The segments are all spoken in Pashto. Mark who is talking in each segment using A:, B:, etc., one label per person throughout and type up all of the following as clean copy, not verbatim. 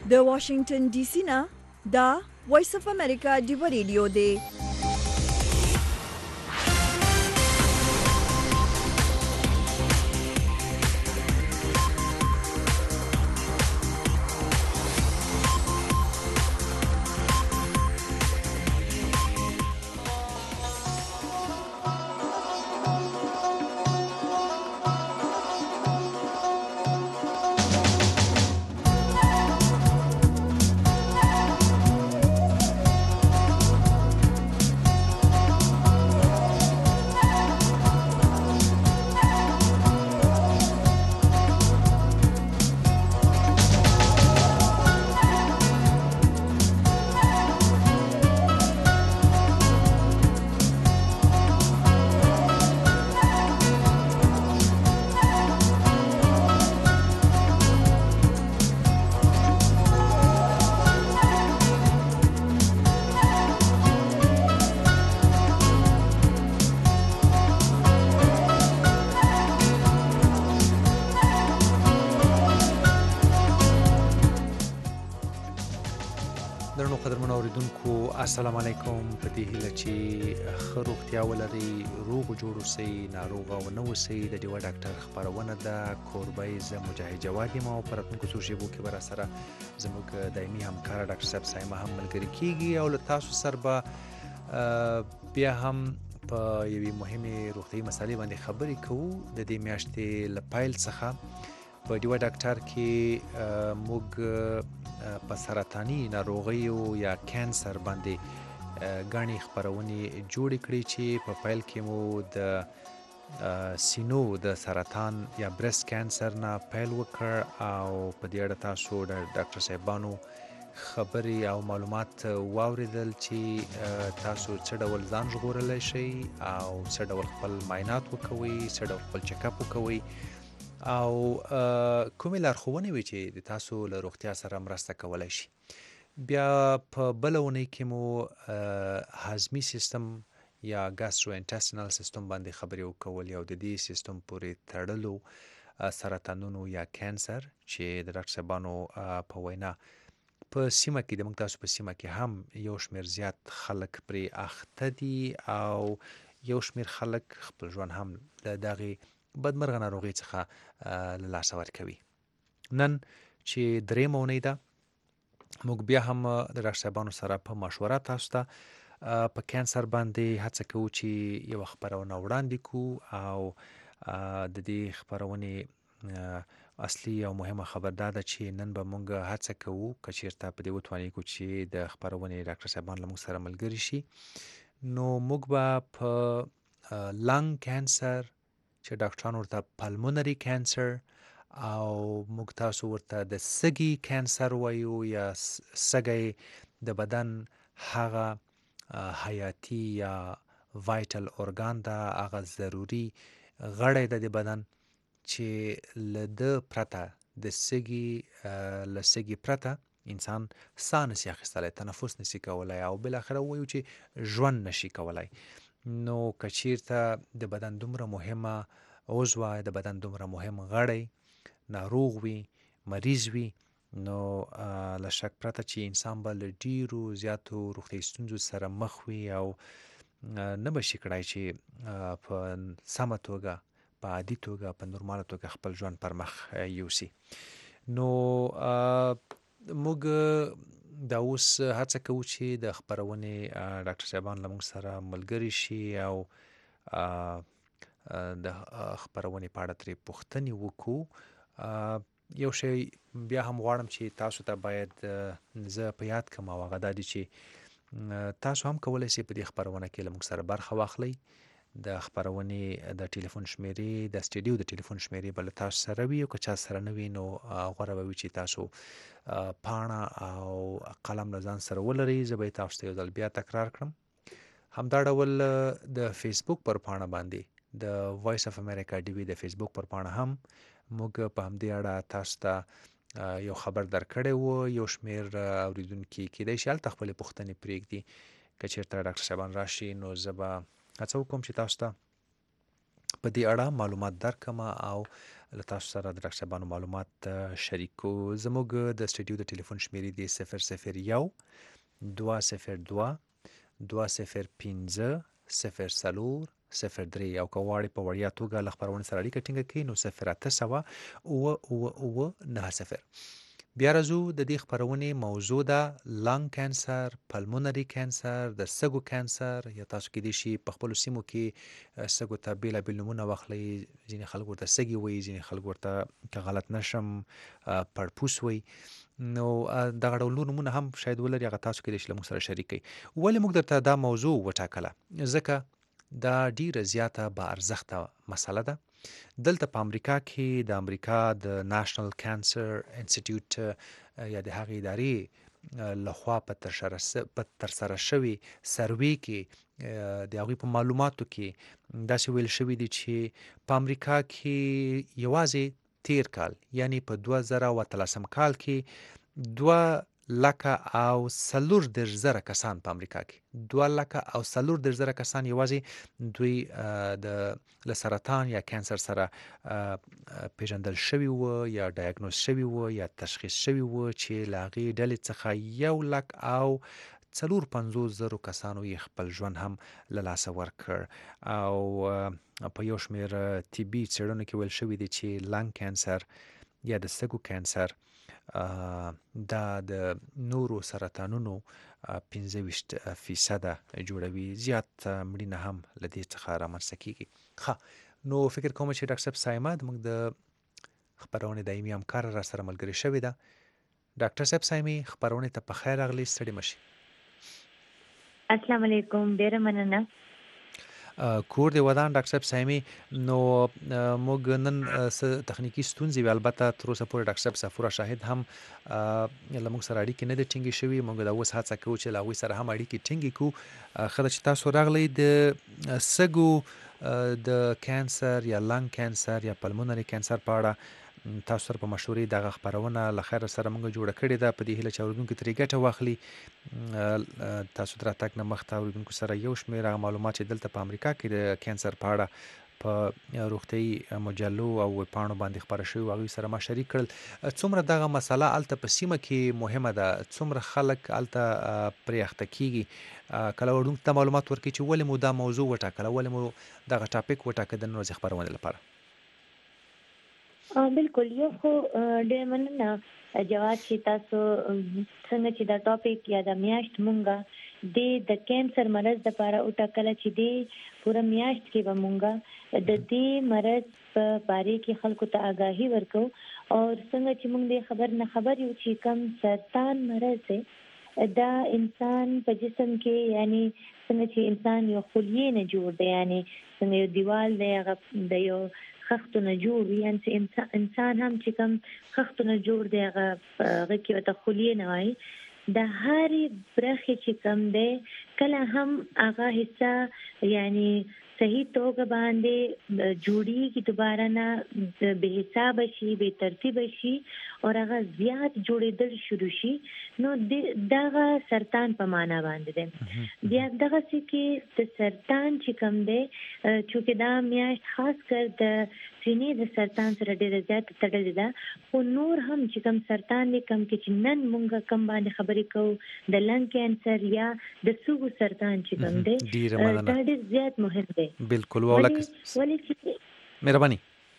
A: د واشنگټن ډي سي نه دا وایس اف امریکا دی ریډیو دی.
B: السلام علیکم. په دې هیله چې ښه روغتیا ولرئ، روغ جوړ اوسئ، ناروغه ونه اوسئ. د ډیوه ډاکټر خپرونه ده کوربی زه مجاهد جواد یم او په راتلونکو څو شېبو کې به راسره زموږ دایمي همکاره ډاکټر صاحب سایمه هم ملګري کېږي او له تاسو سره به بیا هم په یوې مهمې روغتیایي مسالې باندې خبرې کوو. د دې میاشتې له پیل څخه په ډیوه ډاکټر کې موږ په سرطاني ناروغیو یا کانسر باندې غاڼې خبرونې جوړې کړې چې په پیل کې مو د سینو د سرطان یا برست کانسر نه پیل وکړ او په دې اړه تاسو د ډاکټر صاحبانو خبرې او معلومات واوریدل چې تاسو څه ډول ځان ژغورلی شئ او څه ډول خپل معاینات وکوئ، څه ډول خپل چیک اپ وکوئ او کومې لارښوونې وي چې د تاسو له روغتیا سره مرسته کولی شي. بیا په بله اونۍ کې مو هضمي سیستم یا ګاسترو انټسټینل سیستم باندې خبرې وکول او د دې سیستم پورې تړلو سرطانونو یا کانسر چې د ډاکټر صاحبانو په وینا په سیمه کې د موږ تاسو په سیمه کې هم یو شمېر زیات خلک پرې اخته دي او یو شمېر خلک خپل ژوند هم له دغې بدمرغه ناروغي څخه له لاسه ورکوي. نن چې درېیمه اونۍ ده موږ بیا هم د ډاکټر صاحبانو سره په مشوره تاسو ته په کانسر باندې هڅه کوو چې یوه خپرونه وړاندې کوو او د دې خپرونې اصلي او مهمه خبر دا ده چې نن به موږ هڅه کوو که چېرته په دې وتوانیږو چې د خپرونې ډاکټر صاحبان له موږ سره ملګري شي نو موږ به په لنګ کانسر چې ډاکټران ورته پلمونري کانسر او موږ تاسو ورته د سږي کانسر وایو یا سږی د بدن هغه حیاتي یا وایټل ارګان ده، هغه ضروري غړی ده د بدن چې له ده پرته د سږي پرته انسان ساه نشي اخیستلی، تنفس نشي کولی او بالاخره وایو چې ژوند نشي کولی. نو که چېرته د بدن دومره مهمه عضوه، د بدن دومره مهم غړی ناروغ وي، مریض وي، نو له شک پرته چې انسان به له ډېرو زیاتو روغتیایي ستونزو سره مخ وي او نه به شي کړی چې په سمه توګه، په عادي توګه، په نورماله توګه خپل ژوند پر مخ یوسي. نو موږ دا اوس هڅه کوو چې د خپرونې ډاکټر صاحبان له موږ سره ملګري شي او د خپرونې په اړه ترې پوښتنې وکړو. یو شی بیا هم غواړم چې تاسو ته باید زه په یاد کړم او هغه دا دی چې تاسو هم کولی شئ په دې خپرونه کې له موږ سره برخه واخلئ. د خپرونې د ټلیفون شمیرې، د سټډیو د ټلیفون شمیرې به له تاسو سره وي او که چا سره نه وي نو غوره به وي چې تاسو پاڼه او قلم له ځان سره ولرئ. زه به یې تاسو ته یو ځل بیا تکرار کړم. همدا ډول د فیسبوک پر پاڼه باندې د وایس اف امریکا ډي وي د فیسبوک پر پاڼه هم موږ په همدې اړه تاسو ته یو خبر درکړی و. یو شمېر اوریدونکي کیدای شي هلته خپلې پوښتنې پرېږدي. که چېرته ډاکټر صاحبان راشي نو زه به هڅه وکړم چې تاسو ته په دې اړه معلومات درکړم او له تاسو سره د ډاکټر صاحبانو معلومات شریکو. زموږ د سټډیو د ټلیفون شمیرې دی 001 202 205 04 03 او که غواړئ په وړیا توګه له خپرونې سره اړیکه ټینګه کړئ نو 0800 بیا راځو د دې خپرونې موضوع ده لنګ کانسر، پلمونري کانسر، د سږو کانسر، یا تاسو کېدای شي په خپلو سیمو کې سږو ته بېلابېل نومونه واخلئ. ځینې خلک ورته سږي وایي، ځینې خلک ورته که غلط نشم پړپوس وایي. نو دغه ډول نور نومونه هم شاید ولري، هغه تاسو کېدای شي له موږ سره شریک کړئ. ولې موږ درته دا موضوع وټاکله؟ ځکه دا ډیره زیاته با ارزښته مسله ده. دلته په امریکا کې د امریکا د ناشنل کانسر انسټیټیوټ یا د هغې ادارې لخوا په ترسره شوي سروې کې د هغوی په معلوماتو کې داسې ویل شوي دي چې په امریکا کې یوازې تیر کال یعنی په 2013 کال کې 2,40,000 کسان په امریکا کې 2,40,000 کسان یوازې دوی له سرطان یا کانسر سره پیژندل شوي وو یا ډایګنوز شوي وو یا تشخیص شوي وو چې له هغې ډلې څخه 1,04,50,000 کسانو یې خپل ژوند هم له لاسه ورکړ. او په یو شمېر طبي څېړنو کې ویل شوي دي چې لنګ کانسر یا د سږو کانسر دا د نورو سرطانونو 25% جوړوي. زیات مړینه هم له دې څخه رامنځته کیږي. نو فکر کوم چې ډاکټر صاحب سایمه زموږ د خپرونې دایمي همکاره را سره ملګرې شوې ده. ډاکټر صاحب سایمې خپرونې ته په خیر راغلي، ستړي مه شئ.
C: السلام علیکم، ډیره مننه.
B: کور دی ودان ډاکټر صاحب سایمې. نو موږ نن څه تخنیکي ستونزې وي، البته تر اوسه پورې ډاکټر صاحب صفوره شاهد هم له موږ سره اړیکې نه دي ټینګې شوي. موږ دا اوس هڅه کوو چې له هغوی سره هم اړیکې ټینګې کړو. ښه ده چې تاسو راغلی. د سږو د کانسر یا لنګ کانسر یا پلمونري کانسر په اړه تاسو سره په مشورې دغه خپرونه له خیره سره موږ جوړه کړې ده، په دې هیله چې اورېدونکي ترې ګټه واخلي. تاسو د راتګ نه مخته اورېدونکو سره یو شمېر هغه معلومات چې دلته په امریکا کې د کانسر په اړه په روغتیایي مجلو او ویبپاڼو باندې خپاره شوي هغوی سره ما شریک کړل. څومره دغه مسله هلته په سیمه کې مهمه ده، څومره خلک هلته پرې اخته کیږي، کله اورېدونکو ته معلومات ورکړي چې ولې مو دا موضوع وټاکله، ولې مو دغه ټاپک وټاکه د نن ورځې خپرونې لپاره.
C: بالکل، یو خو ډېر مننه جواد چې تاسو څنګه چې دا ټاپک یا دا میاشت مونږه د کانسر مرض لپاره وټاکله چې د پوره میاشت کې به مونږه د دې مرض په باره کې خلکو ته آگاهي ورکو. او څنګه چې مونږ د خبر نه خبر یو چې کم سرطان مرض دی دا انسان په جسم کې یعنی څنګه چې انسان یو خلیه نه جوړ دی، یعنی څنګه یو دیوال دی هغه د یو خښتونه جوړ وي، یعنې انسان هم چې کوم خښتونه جوړ دی هغه کې ورته خلیې نه وایي. د هرې برخې چې کوم دی کله هم هغه حصه یعنی صحیح توګه باندې جوړیږي، دوباره نه بې حسابه شي، بې ترتیبه شي او هغه زیات جوړېدل شروع شي، نو دغه سرطان په معنا باندې دی. بیا دغسې کې د سرطان چې کوم دی چونکې دا میاشت خاص کر د سینې د سرطان سره ډېره زیاته تړلې ده، خو نور هم چې کوم سرطان دی کوم کې چې نن مونږ کوم باندې خبرې کوو د لنګ کانسر یا د سږو سرطان چې کوم دی دا ډېر زیات مهم دی.
B: بالکل. مهرباني.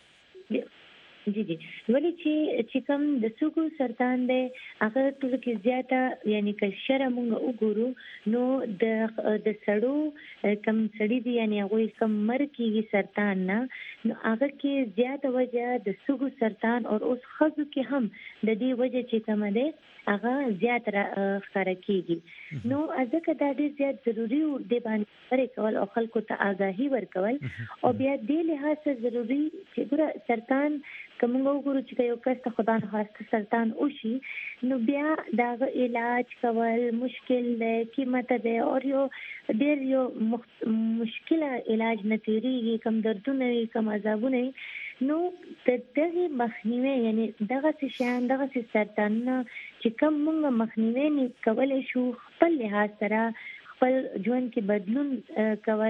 C: جی ولې چې کوم د سږو سرطان دی هغه ټول کې زیاته یعنی که شره مونږ وګورو نو د سړو کم سړي دي یعنی هغوی کم مرګ کېږي سرطان نه، نو هغه کې زیاته وجه د سږو سرطان او اوس ښځو کې هم د دې وجه چې کومه دی هغه زیات ښکاره کېږي. نو ځکه دا ډېر زیات ضروري و دې باندې خبرې کول او خلکو ته آګاهي ورکول. او بیا دې لحاظ سره ضروري چې ګوره سرطان که موږ وګورو چې یو کس ته خدا نخواسته سرطان وشي نو بیا د هغه علاج کول مشکل دی، قیمته دی او ډېر مشکله علاج نه تېرېږي، کم دردونه وي، کم عذابونه وي. نو د دغې مخنیوی یعنی دغسې شیان دغسې سرطانونه چې کم موږ مخنیوی کولی شو خپل لحاظ سره خپل ژوند کې بدلون کول،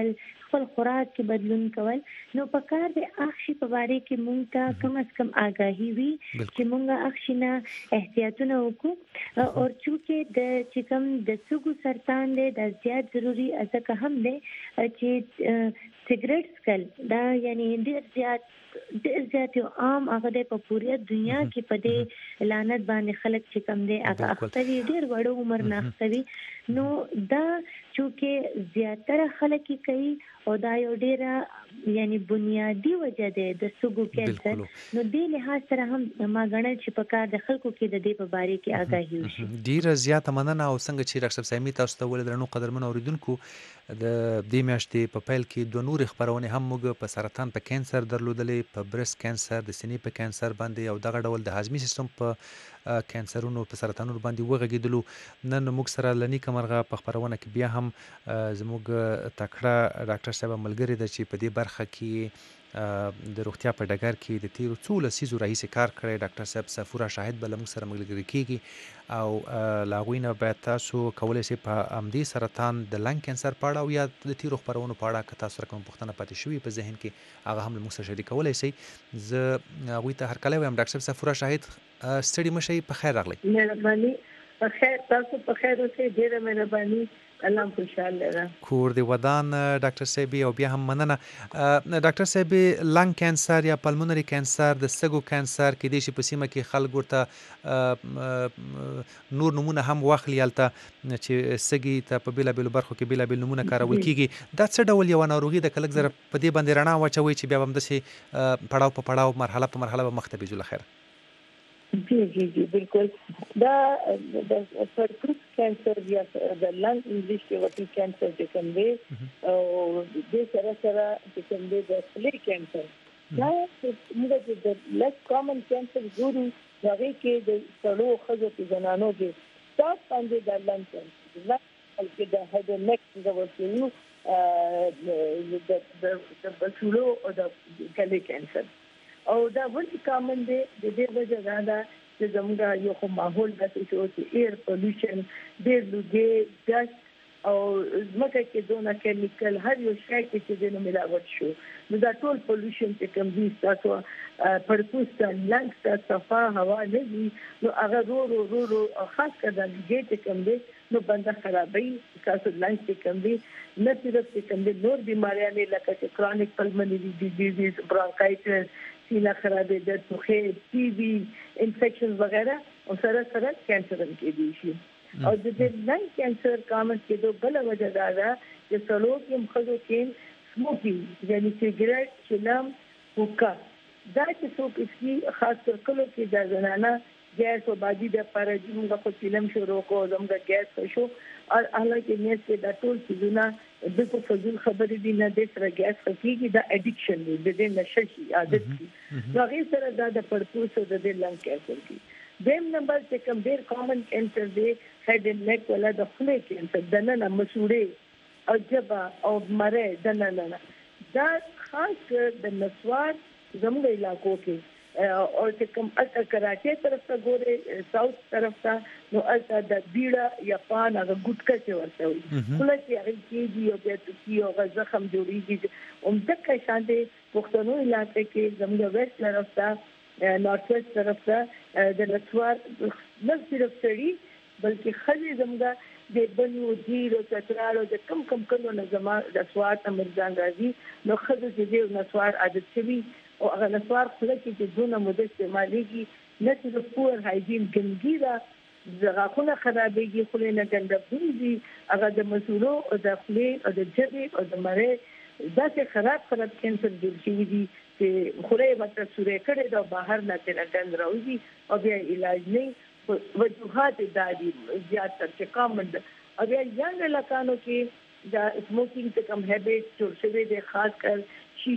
C: خپل خوراک کې بدلون کول. نو په کار د اخشي په باره کې مونږ ته کم از کم آگاهی وي چې مونږ اخشي نه احتیاطونه وکړو. او چونکې د چې کوم د سږو سرطان دی دا زیات ضروری ځکه هم دی چې سیګریټ سکل دا یعنی ډېر زیات یو عام هغه د په پوره دنیا کې په دې لعنت باندې خلک چې کم دي هغه اختوي ډېر وړو عمر نه اختوي. نو دا چې زیاتره خلک کوي او دا یو ډېر یعنی بنیادی وجه ده د سږو کینسر. نو دې لحاظ سره هم ما غواړم چې په کار د خلکو کې د دې په باره کې آگاهي وشي.
B: ډیره زیاته مننه. او څنګه چې ډاکټر سامي تاسو ته ول درنو قدرمن اوریدونکو د دې میاشتې په پیل کې دوه نور خبرونه هم موږ په سرطان په کینسر درلودلې، په برست کینسر، د سینې په کینسر باندې او دغه ډول د هاضمي سیستم په کینسرونو په سرطانونو باندې وغږیدلو. نن موږ سره لنی کمرغه په خبرونه کې بیا هم زموږ تکړه ډاکټر صاحب ملګری د چې په دې برخه کې د روغتیا په ډګر کې د تیرو څو لسیزو راهیسې کار کړی. ډاکټر صاحب صفوره شاهد به له موږ سره ملګری کیږي او له هغوی نه باید تاسو کولی شئ په همدې سرطان د لنګ کینسر په اړه او یا د تیرو خپرونو په اړه که تاسو سره کومه پوښتنه پاتې شوې په ذهن کې هغه هم له موږ سره شریکولی شئ. زه هغوی ته هرکلی وایم. ډاکټر صاحب صفوره شاهد ستړي مه شئ، په خیر راغلی.
D: مهرباني په خیر، تاسو په خیر اوسئ. ډېره مهرباني، الله خوشاله ده.
B: کور دی ودان ډاکټر صاحب او بیا هم مننه. ډاکټر صاحب لنګ کینسر یا پلمونري کینسر د سږو کینسر کې د شي په سیمه کې خلک ورته نور نمونه هم واخلي هلته چې سږي ته په بیلابیلو برخو کې بیلابیل نمونه کارول کیږي. دا څه ډول یو ناروغي ده که لږ زره په دې باندې رڼا واچوئ چې بیا به همداسې پړاو په پړاو مرحله په مرحله به مخ ته بيځو. خیر
D: جی بالکل. دا د سرطان کینسر یا د لنګ انګلیش کې ورته کینسر چې کوم دی او د سره چې کوم دی د خولې کینسر دا موږ د لس کامن کینسر ګورو. هغه کې د سړو خزو په زنانو کې تاسو باندې د لنګ کینسر بلکې د هډ نیک د ورسېو د بسولو او د کلی کینسر او دا ولې کامن دی. د دې وجه دا ده چې زموږ یو خو ماحول داسې شو چې ایر پولوشن ډېر لوګي ډسټ او ځمکه کې دونه کیمیکل هر یو شی کې چې دنه ملاوت شو. نو دا ټول پولوشن چې کوم دي تاسو پرپوسټ لنګ ته صفا هوا نه دي نو هغه رو خاص کړه لګي چې کوم دي نو بنده خرابوي. تاسو لنګ چې کوم دي نه صرف چې کوم دي نور بیماریاں لکه چې کرونیک پلمونري ډیزیز، برونکایټس، سینه خرابې، د ټوخې، ټي بي انفیکشن وغیرہ او سره کینسر هم کېدی شي. او د دې لنګ کینسر کامن کېدو بل وجه دا ده چې څلو کې مخدو کې سموکینګ یعنی سیګریټ، چلم، حقه دا چې څوک اسکی خاص کر کلو کې د زنانه ګیس او باجی د پاره موږ خو چلم شروع کو زموږ ګیس شو او حالانکه نه چې دا ټول چیزونه د په فزول خبرې دي نه د سره ګیس کیږي دا اډیکشن دی د دې نشه شي عادت کی نو هغه سره دا د پرپوس او د لنګ کینسر کی. دیم نمبر چې کوم ډیر کامن کینسر دی هډ اینڈ نیک ولا د خولې کینسر د نه مسوړې او جبا او مره د نه دا خاص د نسوار زموږ علاقو کې او چې کوم اته کراچي طرف ته ګوره ساوث طرف ته نو الته د بیړه یا پان هغه ګټکه چې ورته وي کله چې هغه کېږي او بیا چې هغه زخم جوړیږي دغه شان دي پښتنو علاقې کې زموږ ویسٹ طرف ته نارث ویسٹ طرف ته د نسوار نه صرف سړي بلکې خځې زموږ د بنو جیرو چترالو د کم کلو نه زما د سواد امرجان راځي نو خځې چې د نسوار عادت شوي او هغه نسوار خله چې دونه مده استعمالېږي نه چې د پور هایجین ګنګیره زغاخونه خرابېږي خله نه ګندبوزي هغه د مسولو او د خله او د جبې او د مره دا چې خراب کینسر جوړ شي دي چې خله ورته سورې کړي دا بهر نه تل ګند راوځي او بیا علاج نه وجوهات دادي زیات تر چې کامند او بیا یانګ لکانو کې دا سموکینګ ته کم هابټ جوړ شوی دی خاص کر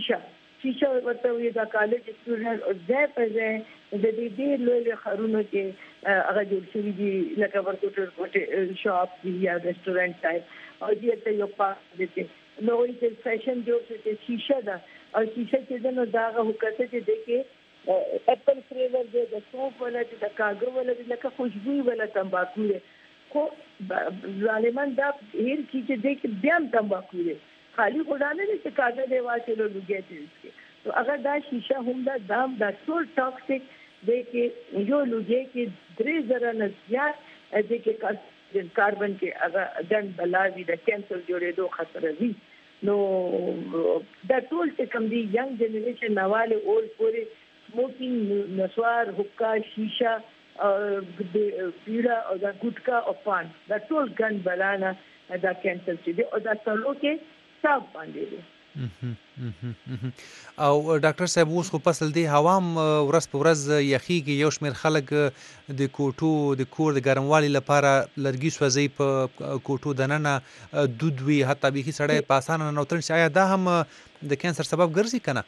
D: شیشه ورته وي دا کالج سټوډنټ او ځای په ځای د دې لوی خارونو کې هغه جوړ شوی دي لکه ورکوټر شاپ دی یا ریسټورانټ ټایپ او دې ته یو پاس دي نو یې فیشن جوړ شوی شیشه دا او شیشه چې نو دا هغه وکړه چې دغه اپل فلیور دی د سوپ ولا د کاغذ ولا لکه خوشبو ولا تمباکو خو ظالمان دا هر کی چې دغه بیا تمباکو دی خالی غوډانه دي چې کاغذ دی واچلو لوګي دي نو هغه دا شیشه هم دا دام دا ټول ټاکسیک دی کې یو لوګي کې 3000 نه زیات دي کې کاربن کې هغه ګن بلاوي د کینسر جوړېدو خطر وي نو دا ټول چې کوم دي ینګ جنریشن نواله اول پورې سموکینګ نسوار حقا شیشه بیړه او دا ګټکا او پان دا ټول ګن بلانا دا کینسر چې دی او دا ټولو کې صاحب باندې دي
B: او ډاکټر صاحب اوس خو فصل دی هوا ورځ په ورځ یخیږي یو شمېر خلک د کوټو د کور د ګرموالي لپاره لرګي سوځي په کوټو دننه دود وي حتی بیخي سړی په اسانه ننوتل شي آیا دا هم د کینسر سبب ګرځي که نه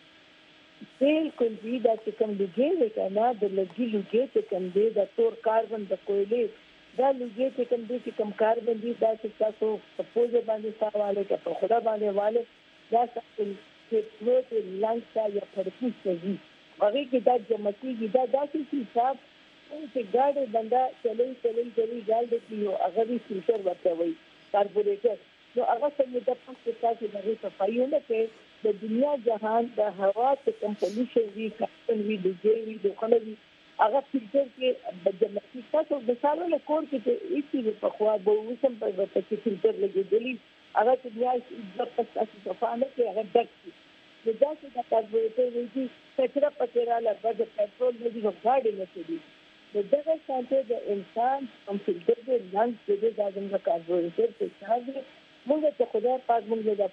D: بالکل دي دا چې کوم لوګي دی که نه د لرګي لوګي چې کوم دی د تور کاربن د کویلې دا لوګي چې کوم دی چې کوم کاربن دی دا چې تاسو په پوزه باندې ساواله که په خوله باندې واله دا څه چې پروت لنګ یا پرپوس کوي هغه کې دا جمعتيږي دا داسې حساب چې ګاډي بندا چلي ګاډي کې یو هغه فلټر ورته کاربوریټر نو هغه څنګه د پخته تاسو د صفایونه کې د دنیا جهان د هوا څخه کوم پولیشن وی کاربن وی لوګي د خلوی هغه فلټر کې د جمعتي تاسو د سالو له کور کې هیڅ په خوا به وسم په کې فلټر لګېدلی هغه چې بیا د پستاسو صفانه کې هغه دکې د داسې د کاربوریټر وی کچرا پکېراله بعد پټرول دې غاډي نه کېږي د دغه شانته د انسان کوم فلټر د لنګ د دغه کاربوریټر په څیر موږ ته خدای پاک موږ د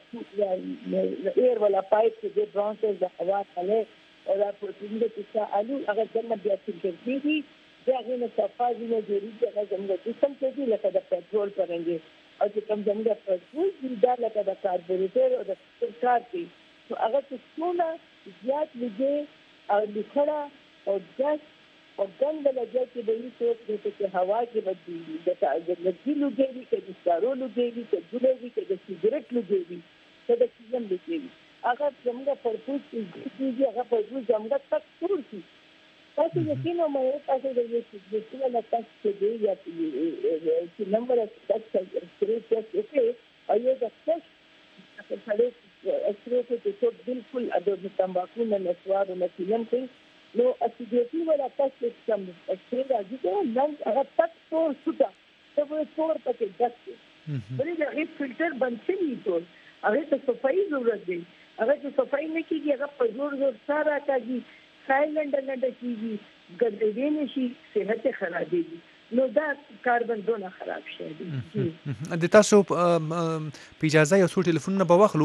D: ایر ولا پایپ چې د برانچز د هوا کله او دا پروتین د څه الو هغه څنګه بیا فلټر کیږي دغه نه صفاجي نه جوړي هغه څنګه جسم کې دي لکه د پټرول پرنګي او چې کوم څنګه پټرول دا لکه د کاربوریټر او د کار کې نو هغه څونه زیات لږه او لیکړه او ګاز او ګند لږه چې به یې څه چې هوا کې بدلېږي د لږه لږه کې د سارو لږه کې د ګلوي کې د سیګریټ لږه کې د کیسم لږه هغه څنګه پرپوس کیږي هغه پرپوس څنګه تک ټول شي تاسو یقینا مې تاسو د یو څه د څه نه تاسو دی یا چې نمبر تاسو سره او یو د څه سره اسره ته چې بالکل د تمباکو نه نسوار نه کلم کوي نو اسیدیټي ولا تاسو کوم اسره راځي نن هغه تک ټول شوته ته به ټول پکې دسته بلې د فلټر باندې نه ټول هغه ته صفایي ضرورت دی هغه چې صفایي نه کیږي هغه په زور سره راځي سایلنټ کیږي ګډوډي نشي صحت خرابېږي نو دا کاربن دونه خراب شي
B: د تاسو په اجازه یو څو ټلیفونونه به واخلو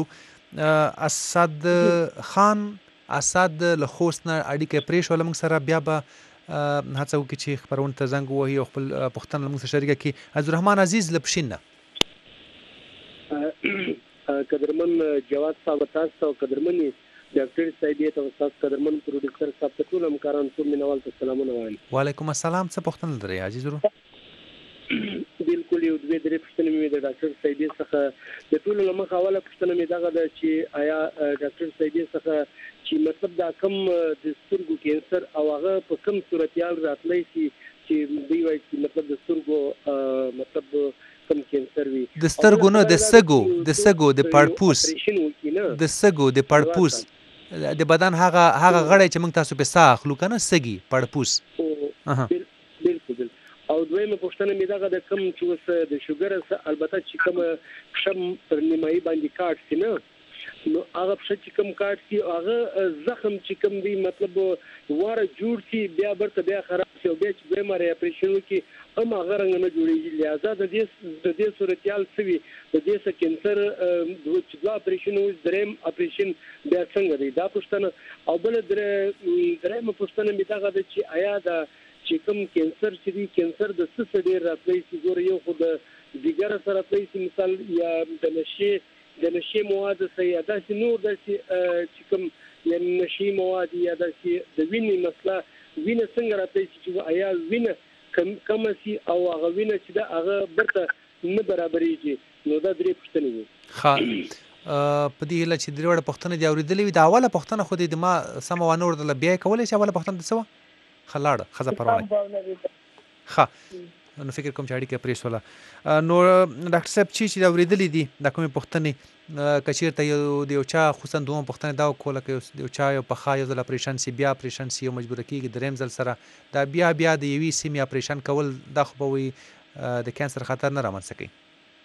B: اسد خان اسد له خوست نه اړیکه پرېښوله موږ سره بیا به هڅه وکړي چې خپرونه ته زنګ ووهي او خپل پوښتنه له موږ سره شریکه کړي عبدالرحمن عزیز له پښین نه
E: قدرمن جواد صاحب تاسو او قدرمن ډاکټر سیدی ته استاد قدرمن پروډوسر صاحب ته ټول همکاران ټول مینوال ته سلامونه وایم
B: وعلیکم السلام څه پوښتنه لرئ حاجی ضرور
E: بالکل یو دوه درې پوښتنې مې د ډاکټر سیدی څخه د ټول لمخ اوله پوښتنه مې دغه ده چې آیا ډاکټر سیدی څخه چې مطلب دا کم د سترګو کینسر او هغه په کم صورتیال راتلی شي چې دوی وایي چې مطلب د سترګو مطلب کم کینسر وي
B: د سترګو نه د سګو د پړپوس د سګو د پړپوس د بدن هغه غړی چې موږ تاسو په ساه اخلو کنه سګي پړپوس
E: بالکل او دویمه پوښتنه مې دغه د کم چې وس د شوګر البته چې کم شم پر نیمایي باندې کاټ سي نه نو هغه چې کم کاټ سي هغه زخم چې کم دی مطلب واره جوړ سي بیا برته بیا خراب سي او بیا چې بیماری اپریشن وکي هم هغه رنګ نه جوړیږي لہذا د دې صورتیال سوي د دې څخه کینسر چې دا اپریشن وز دریم اپریشن بیا څنګه دی دا پوښتنه او بل درېمه پوښتنه مې دغه د چې آیا دا چې کوم کینسر چې دی کینسر د څه څه ډیر راتلی شي ګوره یو خو د دیګر سره راتلی شي مثال یا د نشي مواد سره یا داسې نور داسې چې کوم یا نشي مواد یا داسې د وینې مسله وینه څنګه راتلی شي چې آیا وینه کم سي او هغه وینه چې دا هغه برته نه برابرېږي نو دا درې پوښتنې دي
B: ښه په دې هیله چې درې وړه پوښتنې دې اورېدلې وي د اوله پوښتنه خو دې ما سمه ونه اورېدله بیا یې کولی شي اوله پوښتنه د څه وه ښه لاړه ښځه پروانه ښه نو فکر کوم چې اړیکه پرې شوله. نو ډاکټر صاحب چې دا اورېدلې دي دا کومې پوښتنې که چېرته د یو چا خصوصا دومره پوښتنې دا وکوله که د یو چا یو پخا یو ځل اپریشن سي بیا اپریشن سي او مجبوره کېږي درېیم ځل سره دا بیا د یوې سیمې اپریشن کول دا خو به وایي د کینسر خطر نه رامنځته کوي.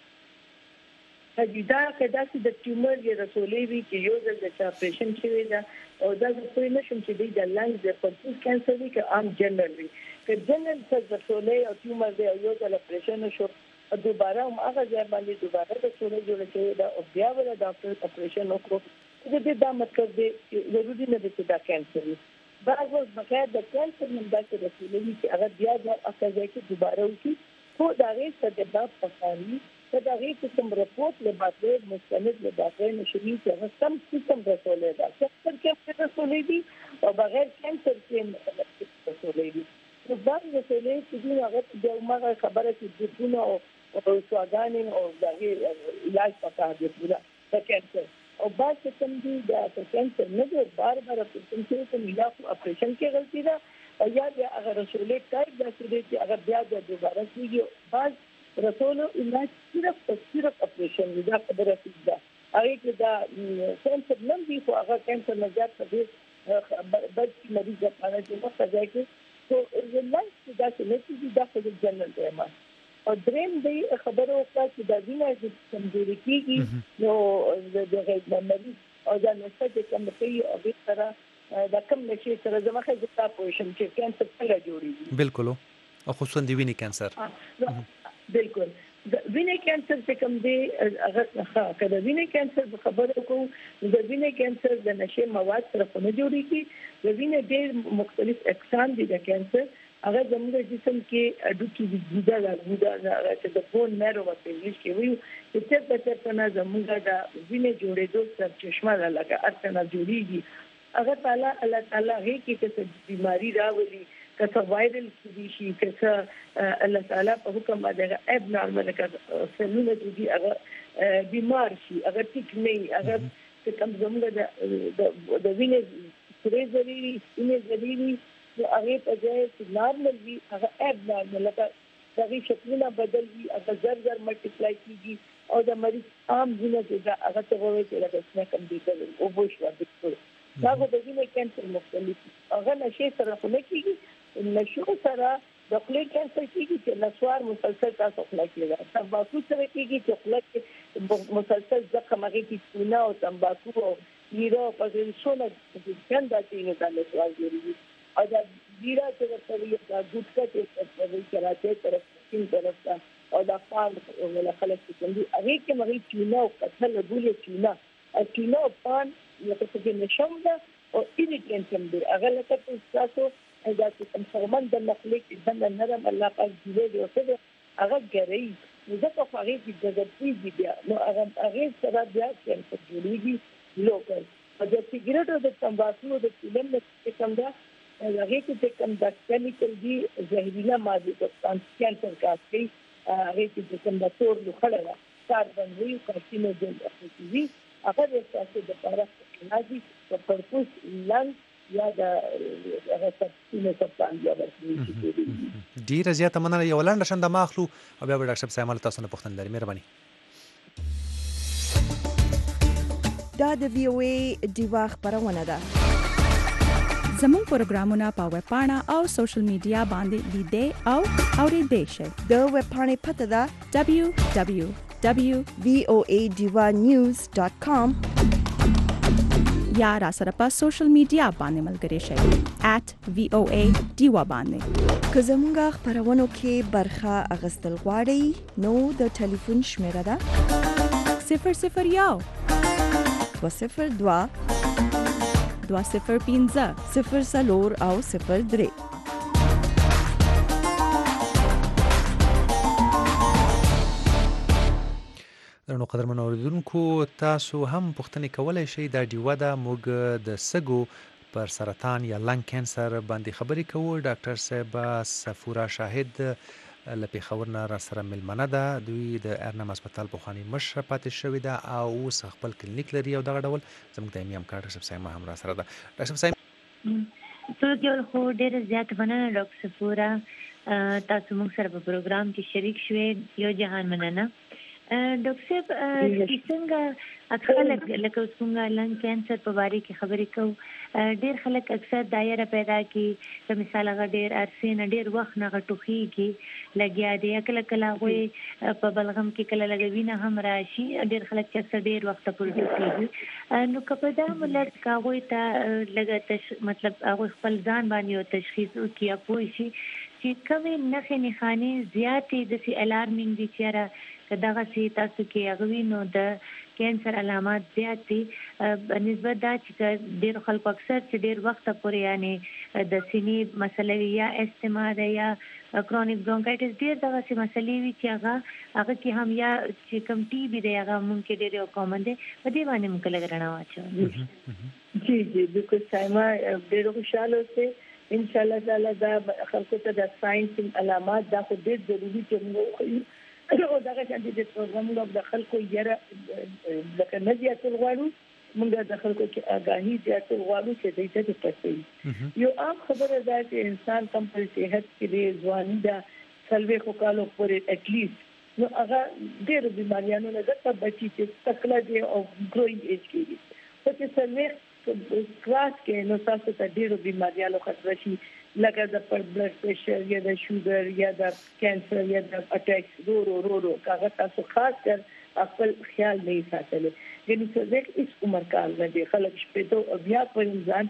D: دا کداسې د ټیومر یا رسولې وي چې یو ځل د اپریشن شوی دا او دا څه نشم چې د لنګ د پرپوز کینسر وي که عام جنرال وي که جنرال څه رسولې او ټیومر دی او یو ځل اپریشن شو دوباره هم هغه ځای باندې دوباره د رسولې جوړ شوی دا او بیا ولا ډاکټر اپریشن وکړو د دې دا مطلب دی ضروري نه دی چې دا کینسر وي. بعض وخت بغیر د کینسر نه دا چې رسولې چې هغه بیا د هغه ځای کې دوباره وکړي خو دا غي څه د باب پخاري دا غي کوم رپورت له باندې مستند له باندې نشي چې سم سیستم رسولې دا څه کې رسولې دي او بغیر کینسر کې رسولې دي. نو دا رسولې چې هغه د عمر خبره چې دونه او سوادانې او دا غي علاج پکار دی پورا د کینسر او بعد چې کوم دي د کینسر نه دی بار اپریشن کې ملاقات اپریشن کې غلطي ده او یا هغه رسولې ټایپ د چې هغه بیا د دوباره کیږي بعد رسولو علاج صرف اپریشن دا خبره ده هغه کې دا کینسر نه دی خو هغه کینسر نه زیات دی بد مریض لپاره چې مخه ځای کې تو علاج دا چې نه دی دا خو جنرال دی ما او دریم دی خبره وکړه چې دا وینه چې کمزوري کیږي نو د غیر مریض او دا نشه چې کوم کوي او به سره دا کوم نشي سره زمخه د تاسو چې کینسر څنګه جوړیږي.
B: بالکل او خصوصا د وینې کینسر
D: بالکل د وینې کینسر چې کوم دی هغه کله وینې کینسر خبره کوو د وینې کینسر د نشه مواد سره نه جوړیږي د وینې ډېر مختلف اقسام دي د کینسر هغه زموږ جسم کې اډوکی د ګودا چې د بون میرو په انګلیش کې ویو چې څه نه زموږ د وینې جوړېدو سره چشمه لکه ارتنه جوړیږي هغه الله تعالی هي کې څه بیماری راولي که وایرل کیږي شي که الله تعالی په حکم باندې اب نارمل کا سلونه دي هغه بیمار شي هغه ټیک نه هغه کوم زموږ د وینې سره ضروري وینې ضروري هغه په ځای چې نارمل وي هغه اب نارمل کا دغه شکلونه بدل وي هغه زر ملټیپلای کیږي او د مریض عام وینې دا هغه ته وایي چې دا څنګه کم دي او بوشوا دکتور دا د وینې کینسر مختلف هغه نشي سره خو نه کیږي نشو سره د خپل کینسر کیږي چې نسوار مسلسل تاسو خپل کیږي تمباکو سره کیږي چې خپل مسلسل ځکه مګي چې سونه او تمباکو او لیرو په دې سونه چې څنګه چې نه دا نسوار جوړیږي او دا لیرا چې په دې دا ګوتکا چې په دې کراته طرف سپین طرف او دا فال ولا خلک چې دي هغه کې مګي چونه او کتل ګولې چونه او پان یو څه کې نشم دا او دې کینسر دی هغه لکه تاسو دا چې کوم فرمان د مخلوق د نرم الله پاک دی او څه هغه ګرای نو ځکه خو هغه د جذبې دی نو هغه سره بیا کینسر جوړیږي لوکل او د سیګریټ او د تمباکو د فلم د کوم دا هغه کې کوم د کیمیکل دی زهرجن ماده د کینسر کاسي هغه چې کوم د تور لوخړه کاربن وی کارسینوجن اخیږي هغه د تاسو د لپاره لازم په پرپوز لنګ یا د هغه څه څه باندې ورته
B: ډیره زیاته مننه یو لاندې شنده ماخلو او بیا به ډاکټر صاحب مال تاسو نه پوښتنه لري مهرباني.
A: دا د وی او ای دیوا خبرونه ده
F: زموږ پروګرامونه په ویب پاڼه او سوشل میډیا باندې لیدئ او اوریدئ شئ.
A: د ویب پاڼې پته ده www.voadivanews.com
F: یا را سره په سوشل میډیا باندې ملګري شئ @VOA دیوا باندې.
A: که زموږ خبرونو کې برخه اغستل غواړئ نو د ټلیفون شمیره ده
F: 001
A: 202
F: 205
A: 04 او 03.
B: درنو قدرمن اوریدونکو تاسو هم پوښتنې کولای شئ دا ډیوه ده موږ د سږو پر سرطان یا لنګ کینسر باندې خبرې کوو. ډاکټر صاحب صفورا شاهد له پېښور نه راسره مېلمنه ده دوی د ارنم هسپتال پخواني مشره پاتې شوې ده او اوس خپل کلینیک لري او دغه ډول زموږ دایمي همکار ډاکټر صاحب هم راسره ده. ډاکټر صاحب
C: څو ډېر خو ډېر زیات مننه ډاکټر صفورا تاسو موږ سره په پروګرام کې شریک شوي یو جهان مننه ډاکټر صاحب څنګه خلک لکه څنګه لنګ کینسر په اړه کې خبرې کوو ډېر خلک اکثر دایره پیدا کی په مثال هغه ډېر ارسین ډېر وخت نه غټوخیږي لګیا دی کله کله غوي په بلغم کې کله لګوي نه هم راشي ډېر خلک چې اکثر ډېر وخت پورې کیږي نو کله دا ملت کاوي ته لګا مطلب هغه خپل ځان باندې تشخیص وکیا پوي شي چې کومه نښې نښانې زیاتې د سی الارمینګ دي چې دغه سي تاسو کې هغه نو د کینسر علامات زیات دي نسبت دا چې ډېر خلک اکثر چې ډېر وخت پورې یعنی د سینې مسلې یا استما ده یا کرونیک برونکایټس ډېر دغه سي مسلې وي چې هغه کې هم یا چې کم ټي بي دی هغه ممکن ډېر کامن دي په دې باندې موږ لګرنا واچو
D: جی بالکل سایما ډېر خوشاله اوسئ ان شاء الله تعالی دا خلکو ته د ساينس علامات دا خو ډېر ضروري چې موږ او دا چې د پروګرام د خلکو یې لکه نزیاتل غواړو موږ د خلکو کې آگاهي زیاتل غواړو چې دې ته پټي یو عام خبره ده چې انسان کم په صحت کې د ځواني دا سلوي خو کالو پورې اټ لیست نو هغه ډېر بیماریانو نه د بچی چې تکلا دي او ګروینګ ایج کې او چې سلوي کلاس کې نو تاسو ته ډېر بیماریانو خطر شي لکه د بلډ پريشر یا د شوګر یا د کینسر یا د اٹیک رو هغه تاسو خاص کر خپل خیال نه ساتل یعنی څه دې هیڅ عمر کال نه دی خلک شپې ته بیا په ځان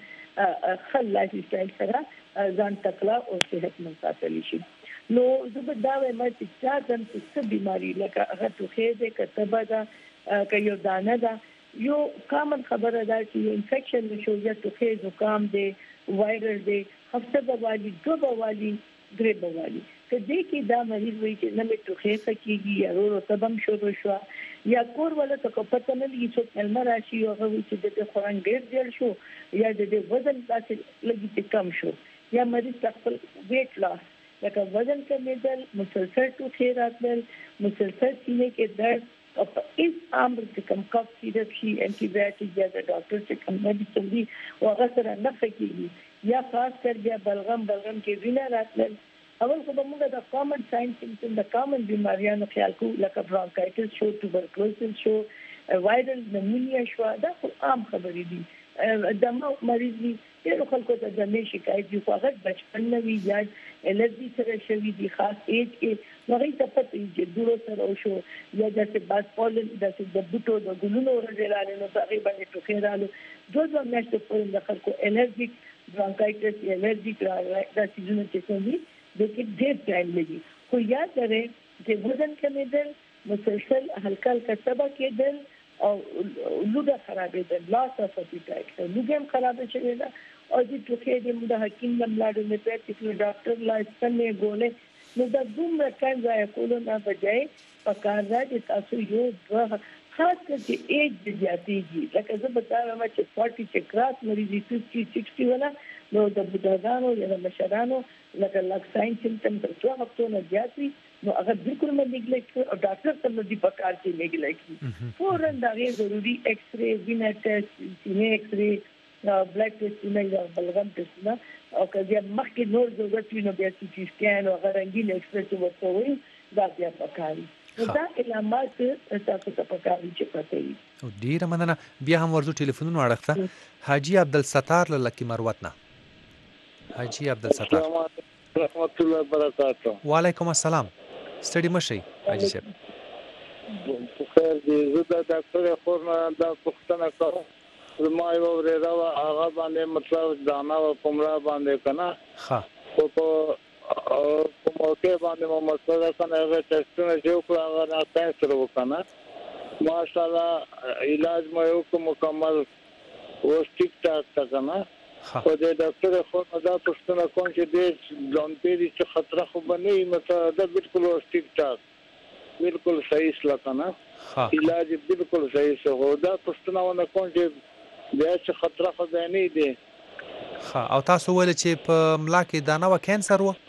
D: خل لایف سټایل سره ځان تکلا او صحت مند ساتل شي نو زه دا وایم چې چا دم څه بیماری لکه هغه توخه دې کتبه دا که یو دانه دا یو کامن خبره ده چې انفیکشن نشو یا توخه زکام دی وایرل دی هفته بوالي دو بوالي درې بوالي کدی کې دا مریض وي چې نه مې توخه سکیږي یا ورو سبم شروع شو یا کور ولا ته پته نه لګي چې المر راشي او هغه چې د خوراک ډیر ډیر شو یا د وزن تاسو لګي کم شو یا مریض خپل ویټ لاس لکه وزن کمیدل مسلسل توخه راتل مسلسل سینې کې درد او اس امر چې کوم کف سیرپ شي انټي بایوټیک یا د ډاکټر چې کوم میډیسن دي او هغه سره نه فکیږي یا خاص کر بیا بلغم کې وینا راتل اول خو موږ د کامن ساين سیمپټم د کامن بیماریانو خیال کو لکه برونکایټس شو ټوبرکلوسس شو وایرل نمونیا شو دا عام خبرې دي دمه مریض دي ډېر خلکو ته د مې شکایت دي خو هغه بچپن نه وی یا الرجی سره شوی دي خاص ایج کې هغه ته پته چې دورو سره شو یا د باس پولن د بوټو د ګلونو ورځلانه نو هغه باندې ټوخیرالو دوه میاشتې پورې د خلکو الرجیک برونکایټس یا الرجیک دا سيزونه چې کومي د کې ډېر ټایم لګي خو یاد لرئ چې وزن کمیدل مسلسل هلکا سبا کېدل او لوګه خرابېدل لاس اف اپیټایټ لوګه هم خراب شوی دا او د ټوخې د موږ حکیم لملاړو نه پېټ چې ډاکټر لا څنګه ګولې نو دا دومره کار ځای کولو نه بجای پکار دا چې تاسو یو دوه خاص کر چې ایج زیاتېږي لکه زه بتاوم چې 40 چې کراس مریضي 50 60 ولا نو د بوډاګانو یا د مشرانو لکه لاکساین سیمټم تر 2 هفتو نه زیاتې نو هغه بالکل مې نګلیکټ او ډاکټر ته مې د پکار کې نګلیکټ فورن دا غي ضروري ایکس ری وینا ټیسټ سینې ایکس ری بلډ ټیسټ نه بلغم ټیسټ نه او کله مخکې نور ضرورت وي نو بیا سي سکین او غرنګین ایکسپرس ورته دا بیا پکاري دا علامات تاسو ته پکاري چې پته وي
B: او ډیر مننه بیا هم ورزو ټلیفونونو اړخته حاجی عبدالستار لکی مروتنا حاجی عبدالستار
G: رحمت الله وبرکاته
B: وعلیکم السلام ستړي مشي حاجی صاحب
G: خیر دې زه د ډاکټر خورنا د پښتنه کوم ما یو ورېدا هغه باندې مطلب دانا او کومرا باندې کنا
B: ها
G: په موقع باندې مو مسله کنه هغه ټیسټونه چې کړه هغه نه کینسر وکنه ماشاءالله علاج مې یو مکمل او ټیک ټاک تا کنه او د ډاکټر خو دا پښتنه کوم چې د ځان پیری چې خطر خو بنې مته دا بالکل ټیک ټاک بالکل صحیح سلطنه علاج بالکل صحیح سو دا پښتنه ونه کوم چې بیا چې خطر خو بنې دي
B: ها او تاسو ول چې په ملا کې دانه و کینسر و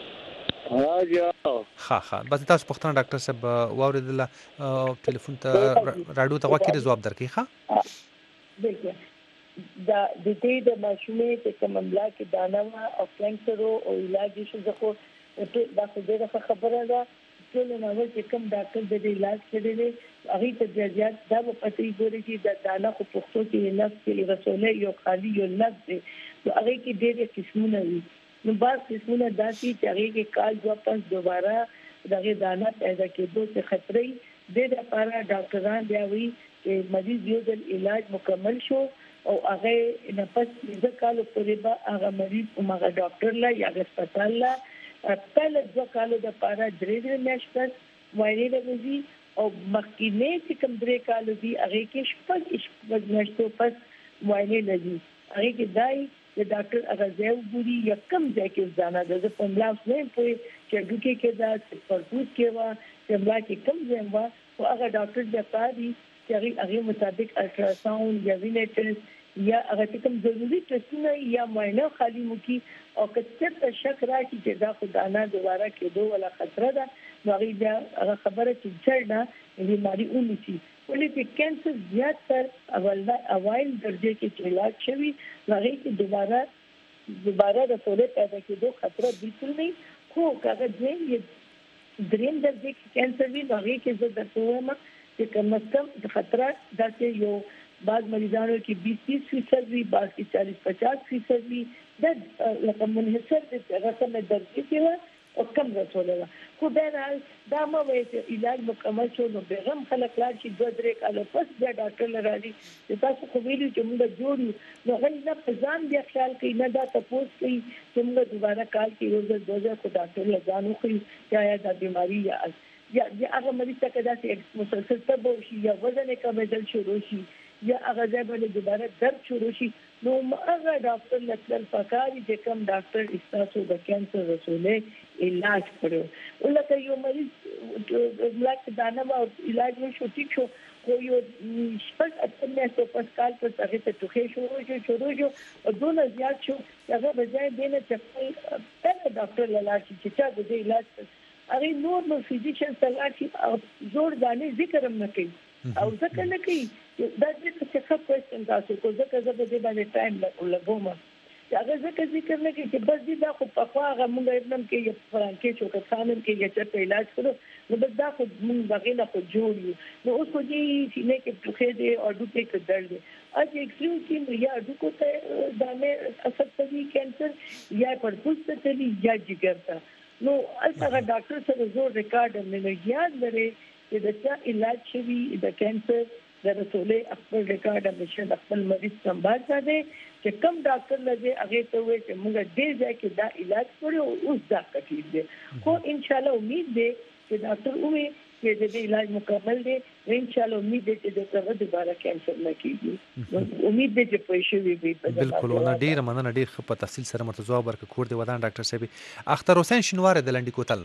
B: ها بس تاسو پښتنه ډاکټر صاحب واوریدل ټلیفون ته راډیو ته وکړي جواب درکې ها
D: بالکل دا د دې د ماشومې چې کوملا کې دانه او کینسر او علاج شو ځکه ته دا څه خبره ده ټول نو چې کوم ډاکټر د علاج کړي دي هغه ته زیات دا په پتی ګوري چې د دانا خو پښتو کې لفظ کې رسوله یو خالی یو لفظ دی هغه کې ډېر قسمونه دي نو بعض قسمونه داسي چې هغه کې کال واپس دوباره دغه دانا پیدا کېدو څخه خطرې د لپاره ډاکټران بیا وی چې مریض یو د علاج مکمل شو او هغه نه پس د کالو پورې به هغه مریض عمره ډاکټر لا یا هسپتال لا پهله د کالو د لپاره درې میاشتې معاینه کوي او مخکینه چې کوم درې کالو دی هغه کې شپږ میاشتو پس معاینه لګي هغه کې دای د ډاکټر هغه ځای وګوري یا کوم ځای کې ځانه د په ملاس نه پوي چې ګوکې کې دا پرپوز کې وا چې ملا کې کوم ځای وا او هغه ډاکټر د پاره چې هغه مطابق الټراساوند یا وینټر یا هغه کوم ضروري ټسټونه یا معاینه خالی مو کی او کڅت شک راځي چې دا خدانا دوباره کېدو ولا خطر ده نو هغه خبره چې چړنه بیماری ونیسي ولې چې کینسر زیات تر اوایل درجه کې علاج شوی هغه کې دوباره د ټولې پیدا کېدو خطر بالکل نه خو هغه دریم درجه کې کینسر وی هغه کې زه درته وایم چې کم از کم د خطر داسې یو بعض مریضانو کې 20-30% وی بعض کې 40-50% وی د لکه منحصر د رقم درجه کې او کم رسوله خو دا مو وایي چې علاج مکمل شو نو بیغم خلک لا چې 2-3 کال پس بیا ډاکټر لري چې تاسو خو ویلو چې موږ جوړو نو غل نه ځان بیا خیال کوي نه دا تاسو کوي چې موږ دوباره کال کې یو ځل خو ډاکټر لګانو کوي چې دا بیماری یا هغه مریض ته دا چې مسلسل تبو شي یا وزن کمېدل شروع شي یا هغه ځای باندې دوباره درد شروع شي نو هغه ډاکټر لکل پکاري چې کوم ډاکټر استاسو د کینسر رسوله علاج کړو ولکه یو مریض لاک دانه او علاج نشو ټیک شو خو یو شپږ اتنه سو پاسکال په هغه ته ټوخې شروع شو او دونه زیات شو هغه بځای دینه چې په ډاکټر لاله چې چا د علاج هغه نورمال فزیشن سره زور دانه ذکر هم نه کوي او ځکه نه کوي دا چې څه کوېشن تاسو کو ځکه زه به دې باندې ټایم لګوم هغه ځکه ذکر نه کوي چې بس دې دا خو په خوا هغه موږ ابنم کې یو فرانکې چوکه خانم کې یو څه علاج کړو نو بس دا خو موږ بغیله خو جوړ یو نو اوس خو دې چې نه کې ټوخې دې او ډوکې کې درد دی اځ ایکسریو کې یا ډوکو ته دانه اثر کوي کینسر یا پرپوز ته تلی یا جګر ته نو هغه ډاکټر سره زور ریکارډ نه یاد لري چې د چا علاج شوی د کینسر د رسولې خپل ریکارډ همیشه خپل مریض سمبال ساتي چې کوم ډاکټر لږه هغه ته وایي چې موږ دې ځای کې دا علاج کړو اوس دا تکلیف دی خو ان شاء الله امید دی چې ډاکټر وایي چې دې علاج مکمل دی ان شاء الله امید دی چې دا دوباره کینسر نه کیږي امید دی چې پېښې وي
B: بالکل ونه ډیر مننه ډیر په تفصیل سره مرتضی ورک کور دی ودان ډاکټر صاحب اختر حسین شینوار د لنډی کوتل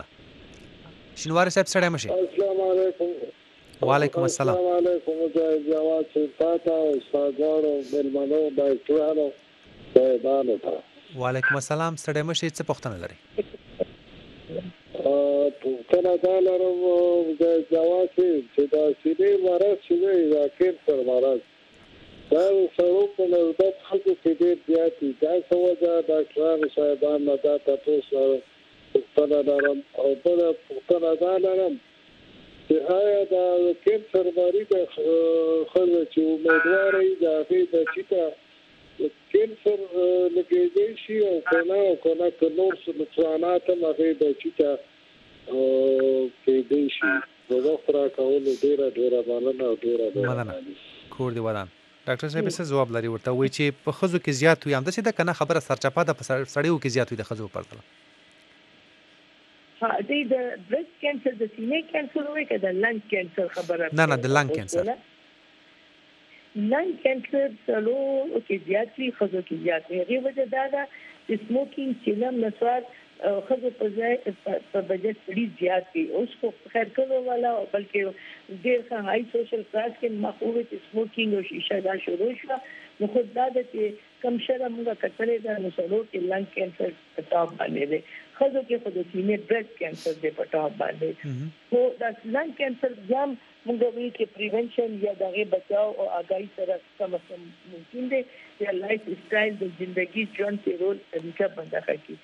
B: نه شینوار صاحب سره مشه
G: السلام علیکم
B: وعلیکم السلام
G: علیکم جواد سلطاتا استادانو ملمنو ډاکټرانو صاحبانو ته
B: وعلیکم السلام سره مشه څه پوښتنه لري
G: پوښتنه دا لرم د جواد چې دا سیدې مرض چې دا کینسر مرض دا سړو په نوبت خلکو کې ډېر زیات دي دا څه وجه ډاکټرانو صاحبانو دا تاسو پوښتنه لرم او بله پوښتنه دا لرم چې آیا دا کینسر مریض خلک چې امیدوار دي دا د چیتا کینسر لګیږي شي او کنه نور څه نقصانات هم هغه د چیتا کې دي شي نو وخت راکول ډیره مننه او ډیره
B: کور دی ودان ډاکټر صاحب څه جواب لري ورته وایي چې په خزو کې زیات وي هم د څه د کنه خبره سرچپه د سړیو کې زیات وي د خزو پرتله
D: د بريست کینسر د سینې کینسر وایي که د لنګ کینسر خبره
B: نه د لنګ کینسر
D: لنګ کینسر سلو کې زیات وي خزو کې زیات وي هغه وجه دا ده چې سموکینګ چلم نسوار خزو په ځای په بجټ ډیر زیات دي اوس خو خیر کولو والا بلکې ډیر ښه هاي سوشل کلاس کې مخوي چې سموکینګ او شیشه دا شروع شو نو خو دا د کم شره موږ کتلې دا نو سلو کې لنګ کینسر په ټاپ باندې دي خزو کې خو د سینې بريست کینسر دی په ټاپ باندې خو دا لنګ کینسر ځم موږ وی چې پریونشن یا دغه بچاو او آگاهی سره سم ممکن دی یا لایف سټایل د ژوندۍ ژوند کې رول طریقه باندې کوي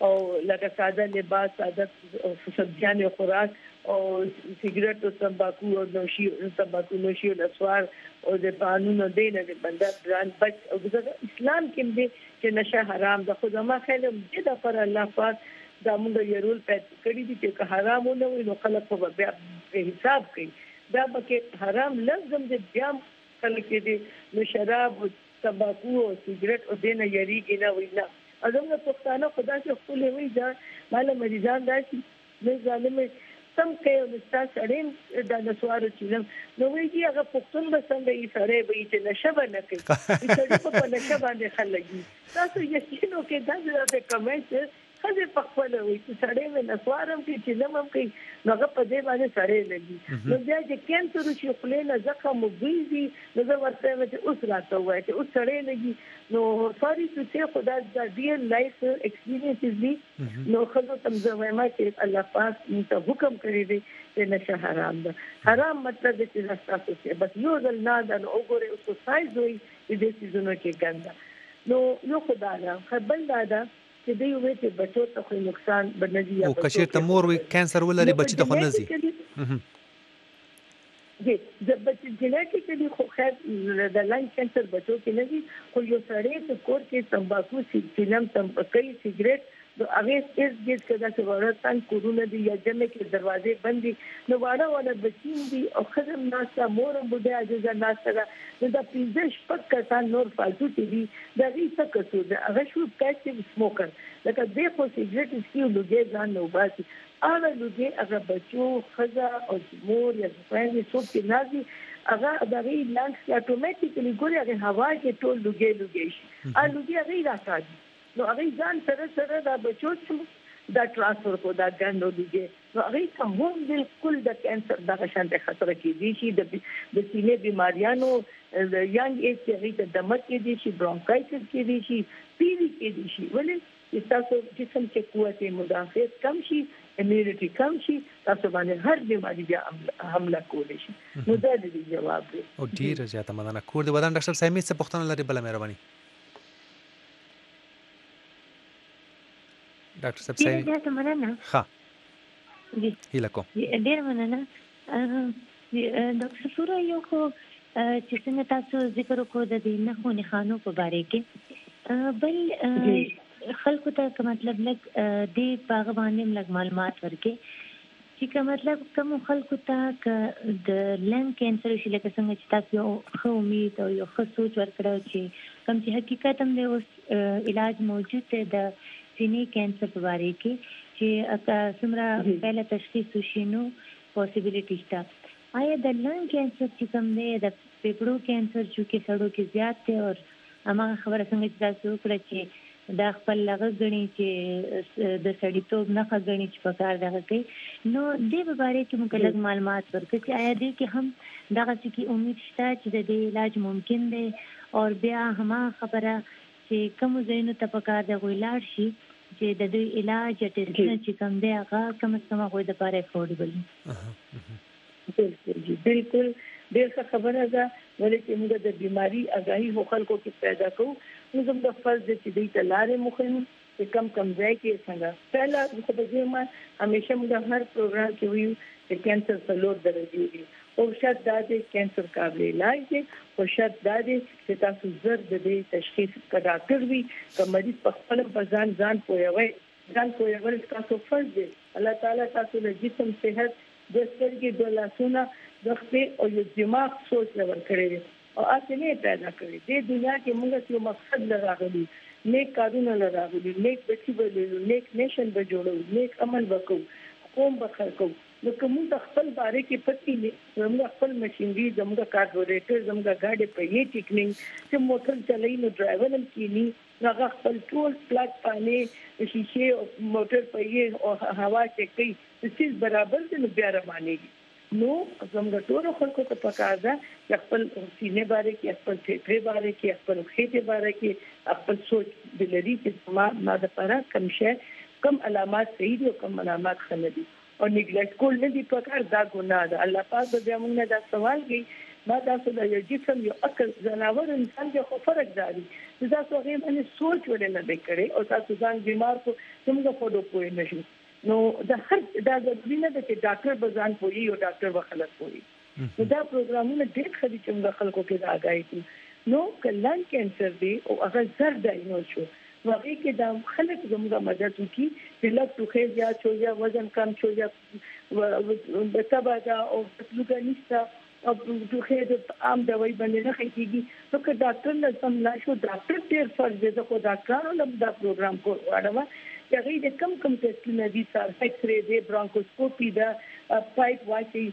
D: او لکه ساده لباس ساده سبزیان خوراک او سیګریټ او تمباکو او نوشي او نسوار او د قانون دینه د بندر ځان بچ او د اسلام کې دې چې نشه حرام ده. خو زما خیال دې د پر الله پاک دا موږ یې رول پېټ کړی دي چې حرام نه وي نو خلک په بیا حساب کوي. دا پکې حرام لازم دې بیا خلک دې نو شراب او تمباکو او سیګریټ او دینه یریږي نه وي نه. اځم پښتانه خدا چې خپل وي دا مال مریضان داسي نه ظالم سم کې او استاد اړین د نسوارو چیلم نو ویږي هغه پښتون به څنګه یې سره به چې نشبه نه کوي چې په نشبه باندې خلګي تاسو یقینو کې دا د کمنټ خزه په خپل وي چې سړی مې نسوارم کې چې زمم کوي نو هغه په دې باندې سړی لګي نو بیا چې کینسر شي خپل نه زخم وګړي نو زه ورته چې اوس راته وای چې اوس سړی لګي نو سوري چې خدا د ډیر لایف ایکسپیرینس دي نو خزه تم زما چې الله پاک ته حکم کړی دی چې نشه حرام ده. حرام مطلب چې تاسو چې بس یو ځل نه دا وګوره اوس سایز وي دې سيزونو کې ګنده نو یو خدای نه خبر دادا چې دوی وې چې بچو ته خو نقصان بنځي یا
B: او کشر ته مور وي کانسر ولري بچی ته خو نزي
D: د بچی جنټیکلی خو خیر د لاین کانسر بچو کې نزي خو یو سړی چې کور کې تمباکو سیګریټ تمباکو سیګریټ نو هغه اس دې کدا چې ورتان کورونه دي یا جمع کې دروازې بندي نو واړه بچین دي او خدام ناسا مورم بده اجازه ناسا دا پیزش پک کسان نور فالتو دي دا ریسه کسو دا هغه شو پاسیو سموکر لکه دې خو سیګریټ اسکیو لږه ځان نو باسي هغه لږه هغه بچو خزا او مور یا ځواني څوک کې نازي هغه د ری لانګس اتوماتیکلی ګوري هغه هوا کې ټول لږه شي ا لږه هغه راځي نو هغه ځان سره دا بچو چې دا ترانسفر کو دا ګاندو دیږي نو هغه هم بالکل د کانسر د شانته خطر کې دي چې د سینې بیماریانو د یانګ ایج کې د دمت کې دي چې برونکایټس کې دي چې پی وی کې دي چې ولې تاسو جسم کې قوت مدافعت کم شي امیونټي کم شي تاسو باندې هر بیماری بیا حمله کولی شي نو دا د جواب دی.
B: او ډیر زیاته مننه کور د ودان ډاکټر سیمې څخه پوښتنه لري بل مهرباني ډاکټر صاحب صحیح
C: ډیره مننه
B: ها جی هیله کوم
C: ډیره مننه ډاکټر سورا یو خو چې څنګه تاسو ذکر وکړو د دې نه خانو په باره کې بل خلکو ته کوم مطلب لګ دې پاغه باندې لګ معلومات ورکې چې کوم مطلب کوم خلکو ته د لنګ کانسر شي لکه څنګه چې تاسو یو خو امید او یو خو سوچ ورکړو چې کوم چې حقیقت هم د اوس علاج موجود دی د سینې کانسر په باره کې چې څومره پهله تشخیص وشینو پوسیبিলিټی شته آیا د لنګ کانسر چې کوم دی د پیپړو کانسر چې سړو کې زیات دی او هغه خبره څنګه چې تاسو وکړه چې دا خپل لغه غني چې د سړیتوب نه غني چې په کار دغه کوي نو دې په اړه کې موږ لږ معلومات ورکړو چې آیا دې کې هم دغه چې امید شته چې د دې علاج ممکن دی او بیا هم خبره چې کوم ځایونو ته په کار دی ویلار شي چې د دې علاج ټیسټونه چې کوم دی هغه کوم څه هغه د لپاره افورډبل
D: بالکل ډېر ښه خبره ده ولې چې موږ د بیماری اغاهي هو خلکو کې پیدا کوو نو زموږ د فرض دي چې د لارې مخې چې کم ځای کې څنګه پهلا خو به ما همیشه موږ هر پروګرام کې ویو چې کانسر څلور درجې دي او شرط دا دی کانسر قابل علاج دی او شرط دا دی چې تاسو زر د دې تشخیص کړه کړی چې مریض په خپل ځان پوهیږي تاسو فرض دی الله تعالی تاسو له جسم صحت د سترګې د لاسونو د خپل او دماغ سوچ لور کړی او اصلي پیدا کړی د دنیا کې موږ یو مقصد لراغلی نیک کارونه لراغلی نیک بچي ولې نیک نشن به جوړو نیک عمل وکړو قوم به خلکو نو کوم د خپل باره کې پتی نه موږ خپل ماشينري زموږ کاربوریټر زموږ گاډي په یې ټیکنینګ چې موټر چلای نو ډرایور هم کینی هغه خپل ټول پلاټ پانه شیشه او موټر په یې او هوا چک کوي چې برابر دي نو بیا روانېږي نو زموږ ټول خلکو ته پکار ده چې خپل سینې باره کې خپل فکر باره کې خپل خېټه باره کې خپل سوچ دلري چې ما د لپاره کوم شی کوم علامات صحیح دي او کوم علامات خنه دي او نیګلیکټ کول نه دي پکار دا ګناه ده الله پاک به موږ نه دا سوال کوي ما تاسو د یو جسم یو عقل زناور انسان کې خو فرق دی دا څو غي باندې سوچ ولې نه وکړي او تاسو ځان بیمار کو څنګه فوډو پوي نشي نو د هر دا ضروري نه ده چې ډاکټر بزان پوي او ډاکټر وخلک پوي نو دا پروګرامونه ډېر خدي چې موږ خلکو کې دا آگاهي کوي نو کلن کینسر دی او هغه زر ډایګنوز شو نو هغه کې دا خلک زموږه مدد وکړي چې لږ ټوخې زیات شو یا وزن کم شو یا د تبا دا او لږه نشته او ټوخې د عام دوايي باندې نه خېږي نو که ډاکټر نه سم لا شو ډاکټر ډېر فرض دی خو ډاکټرانو لم دا پروګرام کو واړه هغه د کم ټیسټونه دي سر ایکس رے دی برونکوسکوپي دا پایپ واچي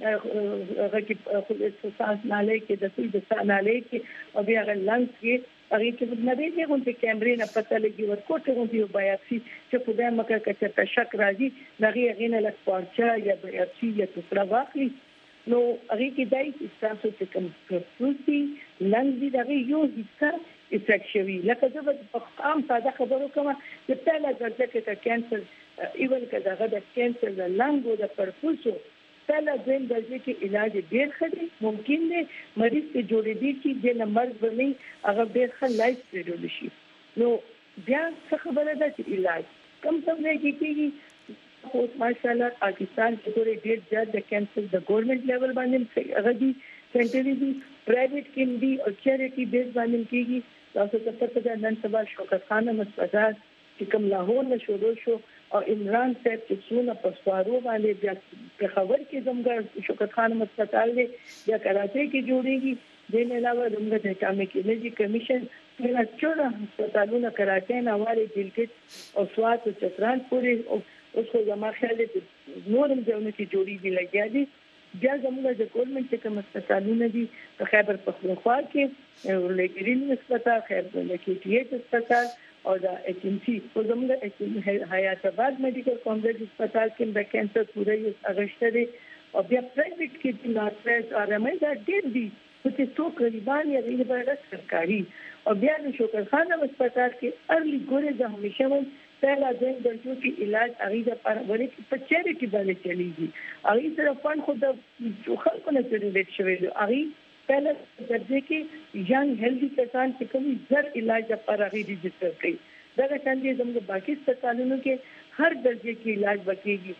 D: هغه کې سانس نالۍ کې د سوي د سانالۍ کې او بیا هغه لنګ کې هغه کې د نړۍ غونډه کیمرې نه پته لګي ورکوټه غونډه یو بایاپسي چې په دې مکه کې چې تشک راځي دغه غینه لک پارچا یا بایاپسي یا ټوکړه واخلي نو هغه کې دای چې تاسو چې کوم پروسي لنګ دي دغه یو حصہ افیکټ شوی لکه زه په عام ساده خبرو کوم چې پهلا درجه کې کینسر ایول کدا د کینسر د لنګ او د پرفوسو پهلا دیم درجه کې علاج ډیر خدي ممکن دی مریض ته جوړې دي چې د مرګ باندې هغه ډیر ښه لایف سټایل شي نو بیا څه خبره ده چې علاج کم څه کېږي خو ماشاءالله پاکستان کې ډېر ډېر زیات د کینسر د ګورنمنت لیول باندې هغه دي سنټري دي پرایویټ کې دي او چیریټي بیس باندې کېږي تاسو ته پته ده نن سبا شوکت خانم هسپتال چې کوم لاهور نه شروع شو او عمران صاحب چې څونه په سوارو باندې بیا په خبر کې زموږ شوکت خانم هسپتال دی بیا کراچۍ کې جوړیږي د نه علاوه زموږ د اټامیک انرژي کمیشن په څوره هسپتالونو کراچۍ نه واره ګلګت او سوات او چترال پورې اوس خو زما خیال دی نورم ځایونه کې جوړیږي لګیا دي بیا زموږ د ګورنمنت چې کوم هسپتالونه دي په خیبر پختونخوا کې لګرین هسپتال خیبر کې هسپتال او د ایچ ام سی په زموږ حیات آباد میډیکل کامپلیکس هسپتال کې د کینسر پوره یو اغشته دي او بیا پرایویټ کې د نارپرس او رمای دا ډېر دي چې څو قریبان یا ریډ بر سرکاري او بیا د شوکت خانم هسپتال کې ارلی ګورې د همیشه پہلا دن درجو کی علاج اغیزه پر ورې په چیریټي باندې چلیږي اغه سره فند خود د خلکو نه جوړېږي شوی اغه پہلا درجه کې ینګ هیلدی کسان چې کوم زر علاج پر اغه ريجستر کړي دا څنګه زموږ باقي هسپتالونو کې هر درجه کې علاج وکړي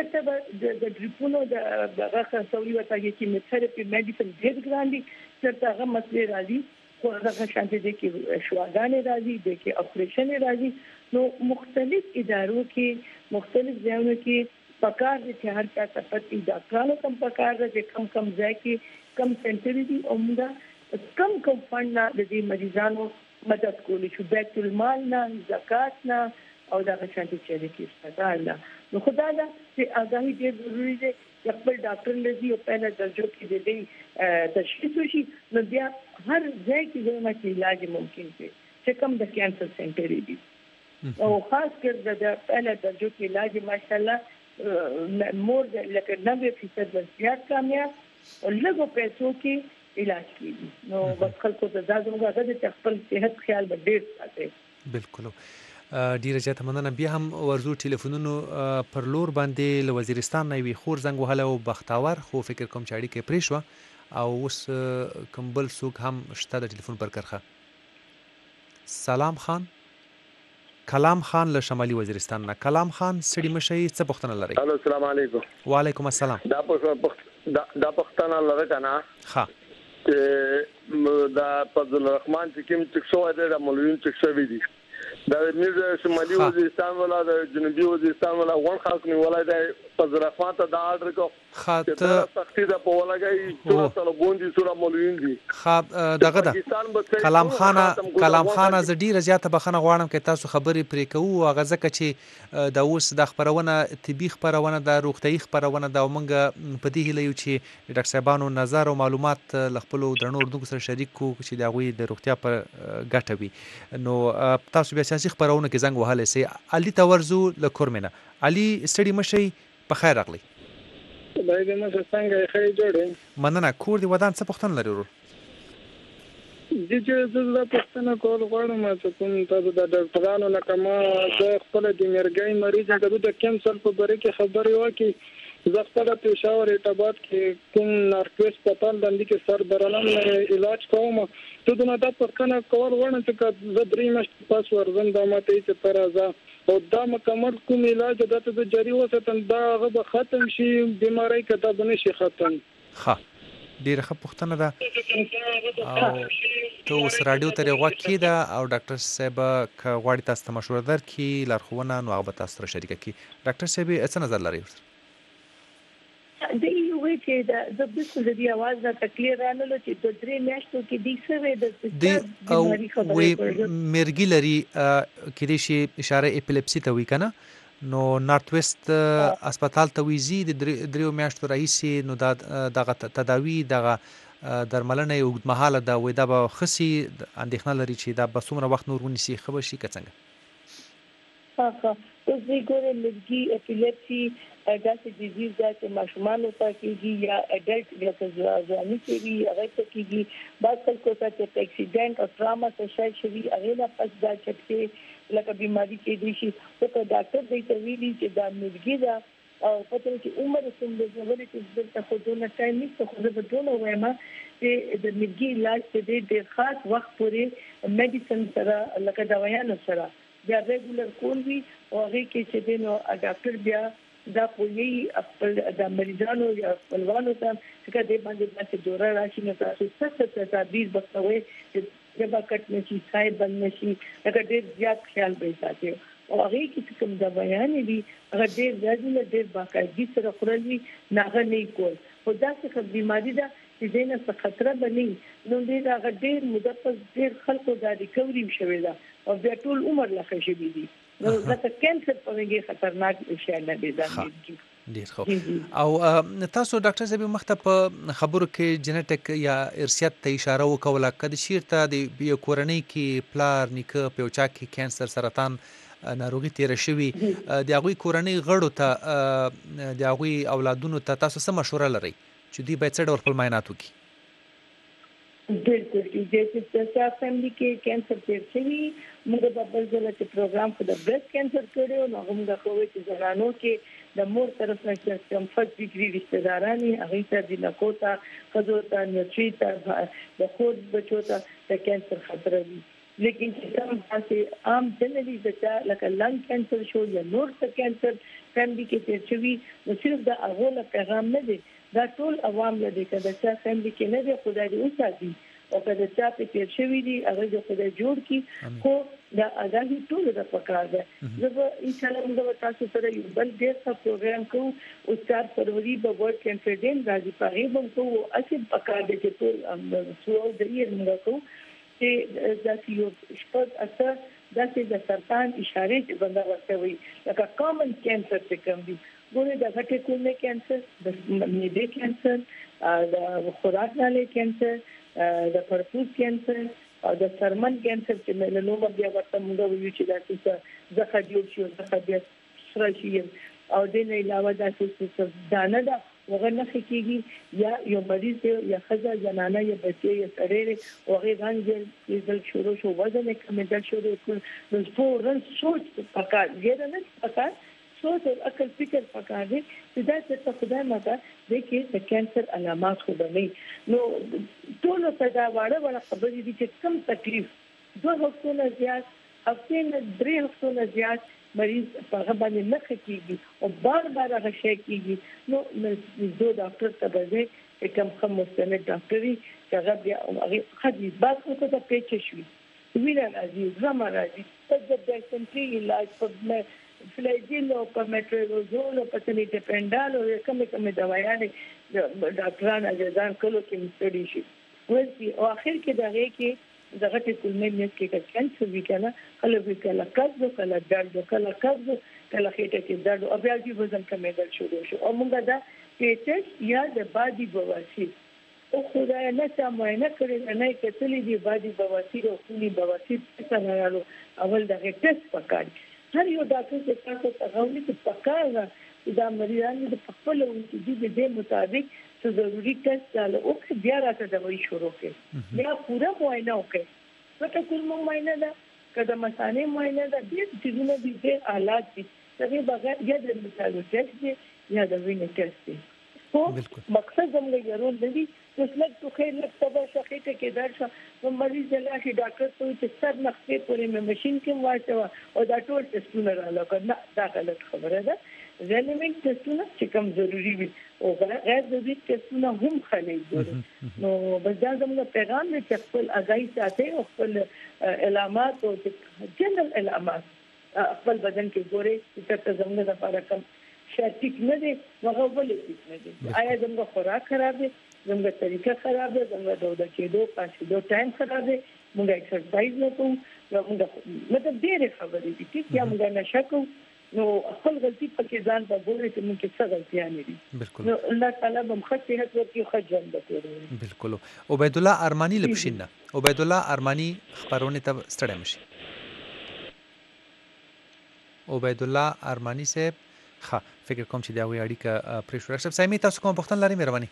D: چې د ډریپونو د هغه سوي وتاږي چې میثيرپي میډیسن ډېر ګران دي چې هغه مسلې راځي خو هغه شانتي دي کې شواګانې راځي د کې اپریشن راځي نو مختلف ادارو کې مختلف ځایونو کې پکار دي چې هر چا ته پتی ډاکټرانو کم پکار دي چې کم ځای کې کم سنټر دي او موږ کم فند نه د دې مریضانو مدد کولی شو بیت المال نه زکات نه او دا شانتي چې هسپتال نو خدای دا چې آگاهی ډېر ضروری دی خپل ډاکټر لذي او په درجو کې د دې تشخیص وشي نو بیا هر ځای کې زموږ کې علاج ممکن دی چې کوم د کینسر سنټر دي او خاص کر د په درجو کې علاج ماشاءالله مور لکه 90% زیات کامیاب او لږو پیسو کې علاج کیږي نو بس خلکو ته دا زموږ د خپل صحت خیال به ډېر ساتي
B: بالکل ډیره زیاته مننه بیا هم ورزو ټلیفونونو پر لور باندې له وزیرستان نه وی خور زنګ وهله او بختاور خو فکر کوم چې اړیکه پرې شو او اوس کمبل سوق هم شته د ټلیفون پر کرخه سلام خان کلام خان له شمالي وزیرستان نه کلام خان سړي مشي څه پوښتنه لري
H: الو السلام علیکم
B: وعلیکم السلام
H: دا پوښتنه لري کنه
B: ها
H: دا فضل الرحمن چې کوم څه شو دا مولوی څه شوی دي دا میر شمالي وزیرستان ولا د جنوبي وزیرستان ولا ون خاص نه ولا د فضل الرحمن ته دا آرډر کو
B: خاطر
H: سختي د په ولګي ټول سره بوندي سره مولوین دي
B: دغه ده کلام خان ز ډیره زیاته بخنه غواړم کې تاسو خبرې پرې کوو هغه ځکه چې د اوس د خبرونه طبي خبرونه د روغتي خبرونه د ومنګ په دې هیله یو چې ډاکټر صاحبانو نظر او معلومات لخپل درنو اردو سره شریک کو چې دا غوي د روغتیا پر ګټه وي نو تاسو بیا سیاسي خبرونه کې زنګ وهاله سي علي تورزو لکورمنه علي ستړي مشي په خیر راغلی
G: دای دې مې څنګه خې جوړې
B: مننه کور دی ودان څه پوښتنه لري ورور
G: دي چې زه پوښتنه کول غواړم چې کوم تاسو د ډاکټرانو نه کما زه خپل د مرګي مریض د کینسر په باره کې خبرې وکړي
I: زه خپل پېښور اعتبار کې کوم نارکوس پتال باندې کې سر درلم علاج کوم ته دغه د پښتنه کول ونه چې زه درې میاشتې پاس ورزم د ماته چې ترازه او دا مکمل کوم علاج د ته جاری وساتل دا غو ختم شي بیماری کته بنه شي ختم.
B: ها ډیره ښه پوښتنه ده او ته اوس راډیو ته غوږ دا او ډاکټر صاحب که غواړي تاسو ته مشوره درکړي لارښوونه نو هغه به تاسو سره شریکه کړي. ډاکټر صاحب څه نظر لري؟
D: د یو وی چې د بالکل د اواز د تکلیف رانلو چې د درې میاشتو کې د سوي د بیماری خبرې
B: وي مرګي لري کې د شي اشاره اپیلیپسي ته وی کنه نو نارت ویست هسپتال ته ویزي د درې میاشتو رئیسي نو دغه تداوی دغه درملنه یو مهاله دا وې دا به خسي اندېښنه لري چې دا به څومره وخت نور ونیسي خبر شي کڅنګ.
D: ها اوس دی ګورې مرګي اپیلیپسي داسې ډیزیز ده چې ماشومان ته کېږي یا اډلټ لکه ځواني کې وي هغه ته کېږي بعض خلکو ته چې اکسیډنټ او ټراما څه شي شوي هغه نه پس دا چې لکه بیماری کې دي شي او که ډاکټر دې ته ویلي چې دا مرګي ده او پته چې عمر څومره ضروري چې د خودونه ټایم نشته خو به ټول وایم چې د مرګي علاج ته د خاص وخت پورې میډیسن سره لکه دوايانو سره بیا ریګولر کول وی او هغه کې چې دینو ډاکټر بیا دا کوی خپل د مریضانو یا خپلوانو ته چې د باندې باندې جوړه راشي نو تاسو څه تدابیر وکوي چې دا کټ نشي صاحب بند نشي دا ډېر زیات خیال به ساتي او هغه کې کوم د بیان دي هغه ډېر باقاعدګي سره خورلي نه نه کول خو دا څه بیماری ده چې دینه څه خطر بني نو دې هغه ډېر مدفع ډېر خلکو دا ریکوري شوی ده او بیا ټول عمر لا خشي دي نو لکه کینسر په وګړي خطرناک شي نه دي ځان
B: ډیر خو او تاسو ډاکټر صاحب مخته په خبرو کې جنټیک یا ارثیات ته اشاره وکوله کله چیرته د کورنۍ کې پلار نیکه پیوچا کې کانسر سرطان ناروغي تیر شوی د هغوی کورنۍ غړو ته د هغوی اولادونو ته تاسو څه مشوره لرئ چې دوی باید څه ډول خپل معاینات وکړي؟
D: بالکل چې تاسو فیملی کې کانسر تیر شوی موږ په بل ځای کې پروګرام په د بریسټ کانسر کړو نو موږ کوو چې زنانو کې د مور طرف نه چې کوم فرست ډیګري رشتہ دارانی هغه ته د نکوتا خزوتا نیوټریتا د خود بچو ته د کانسر خطر وي لیکن چې کوم تاسو عام جنرالي د لکه لنګ کانسر شو یا نور څه کانسر فیملی کې تیر شوی نو صرف د هغه پیغام نه دی دا ټول عوام لدی کله چې فیملی کې نه دی خدای دې وساتي او کله چې په تیر شوی دی هغه د خدای جوړ کی خو دا اګاهي ټول د پکار ده زه ان شاء الله موږ تاسو سره یو بل ډیر ښه پروګرام کوو او 4 فروری په ورلد کانسر ډے راځي په هغه باندې او اسی پکار دي چې ټول څو د یې موږ کوو چې دا یو شپږ اثر د سرطان اشاره چې بندا ورته وي لکه کامن کانسر څخه کوم دي ګوره د غټې کولمې کانسر د معدې کانسر د خوراک نالۍ کانسر د پرفوز کانسر او د سرمن کانسر چې میلانوما بیا ورته موږ ویو چې دا څه ځکه جوړ شي ځکه بیا سره شي او د نه علاوه دا څه دانه ده وغه نه کېږي یا یو مریض یا خزه جنانه یا بچي یا سړی وغه غنځل چې شروع شو وزن کمېدل شروع کړ نو فورن سوچ پکار ګره نه پکار سوچ او عقل فکر پکار دي چې دا څه خدای ماته د کې د کانسر علامات خو نه نو ټول څه دا وړه خبرې دي چې کم تکلیف 2 هفتو نه زیات هفته نه 3 هفتو نه زیات مریض په هغه باندې نه کېږي او بار هغه شي کېږي نو زه ډاکټر ته به چې کوم خم مستند ډاکټري چې هغه بیا هغه خدي بس کو ته پیچ شي ویل راځي زما راځي په د سنتري علاج په فلیجین او په میټرولوزول او په تنی ډیپندال او کومه دوايانې ډاکټران اجازه کولو کې مستری شي ورسي او اخر کې دغه کې دغه کولمې مېس کې کانسر وکړه کله کله کاږو کله درد کله کاږو کله خېټه کې درد او بیا چې وزن کمېدل شروع شو او موږ دا پیچ یا د بادي بواسیر او خدای نه څه معاینه کړی نه کتلې دی بادي بواسیر او خوني بواسیر څنګه راغلو اول دغه ټیسټ وکړ هر یو ډاکټر چې تاسو ته غوړي چې پکاره دا مریضانو د خپل وجود د مطابق څه ضروري ټیسټ چاله او بیا راته دوايي شروع کړي بیا پورا معاینه وکړي څه کوم معاینه ده کله مثانه معاینه ده دې چې د حالات دي دغه بغیر یا د مثالو ټیسټ دی یا د وینې ټیسټ دی خو مقصد زموږ یو دی چې لږ تو خیر لږ تبه شخیته کې درشه نو مریض لاخي ډاکټر ته چې سر نخې پورې مې ماشين کې واچو او دا ټول ټیسټونه رااله نه دا غلط خبره ده ریلیونټ ټیسټونه چې کوم ضروری وي او غیر ضروري ټیسټونه هم خلې نو بس دا زموږ پیغام دی چې خپل اگاهي ساتي او خپل علامات او جنرال علامات خپل بدن کې ګوري چې تاسو زموږ لپاره کوم شاتیک نه دي هغه ولې ټیک نه دي آیا زموږ خوراک خراب دي زموږ طریقه خراب ده زموږ د کېدو پاسېدو ټایم خراب دی موږ ایکسرسایز نه کوو موږ مطلب ډېرې خبرې دي چې یا موږ نشه کوو نو خپل غلطي پکې ځان ته ګوري چې موږ څه غلطیانې دي
B: بالکل
D: الله تعالی به مخ صحت ورکړي خو ژوند وکړي
B: بالکل عبید الله ارمانی لپشین عبید الله ارمانی خبرونه ته ستړی مشي عبید الله ارمانی صاحب ها فکر کوم چې دا وی اړیکه پریشر صاحب سایمي تاسو کوم پښتون لري مهرباني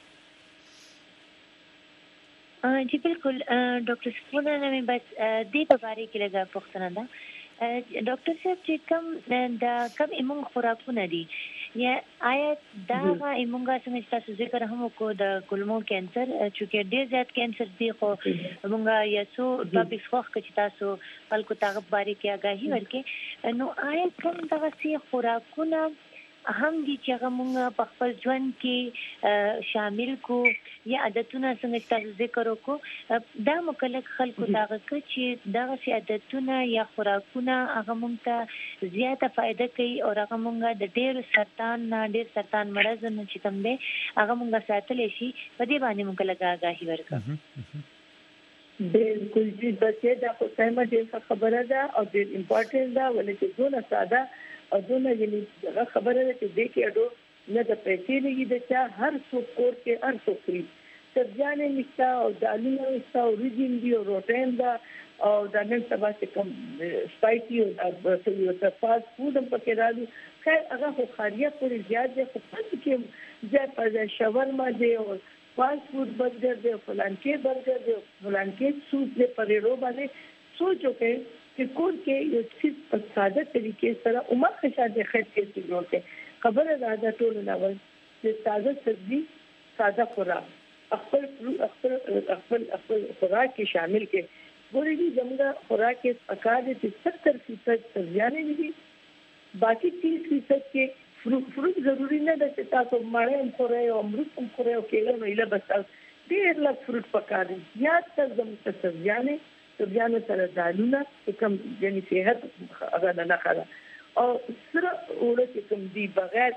C: جی بالکل ډاکټر سپونه نه بس دې په اړه کې لږه پوښتنه ده ډاکټر صاحب چې کم ایمون خوراکونه دي یا آیا دا ایمونګه څنګه تاسو ذکر هم کو د کولمو کینسر چې ډېر زیات کینسر دی خو موږ یې سو ټاپکس خو چې تاسو خلکو ته غوړي کې آگاهي ورکړي نو آیا کوم دغه سي خوراکونه هم دي چې هغه موږ په خپل ژوند کې شامل کو یا عادتونه څنګه تاسو ذکر وکړو دا مکلک خلکو داغه چې دغه سي عادتونه یا خوراکونه هغه موږ ته زیاته فائدہ کوي او هغه موږ د ډېر سرطان مرض نه چې کوم دی هغه موږ ساتلی شي په دې باندې موږ لږه آگاهي ورکړو
D: بالکل جی بچې دا خو سمه دې خبره ده او ډېر امپورټنت ده ولې چې دونه ساده او دونه یعنی هغه خبره ده چې دې کې اډو نه د پیسې لګي د چا هر څوک کور کې هر څوک خوري سبزیانې نشته او دالونه نشته او ریجین دی او روټین ده او د نن سبا چې کوم سپایسي او د فاست فود هم پکې راځي خیر هغه خو خاریه پورې زیات دی خو پاتې کې زیات په شاورما دی او فاست فود برګر دی فلان کې برګر دی فلان کې سوپ دی پرېرو باندې سوچو کې چې کور کې یو څه په ساده طریقې سره عمر خشاده خیر کې څه جوړته خبره ده ټول ناول چې تازه سبزي ساده خوراک خپل خوراک کې شامل کې ګورې دي زموږ خوراک کې اکاده چې 70% سبزیانې دي باقي 30% کې فروټ ضروری نه ده چې تاسو مړې هم خورئ او امرود هم خورئ او کېله نو ایله بس ډېر لږ فروټ پکار دي یا زموږ سبزیانې سره دالونه کوم یعنی صحت هغه نه خره او سره اوله چې کوم دی بغیر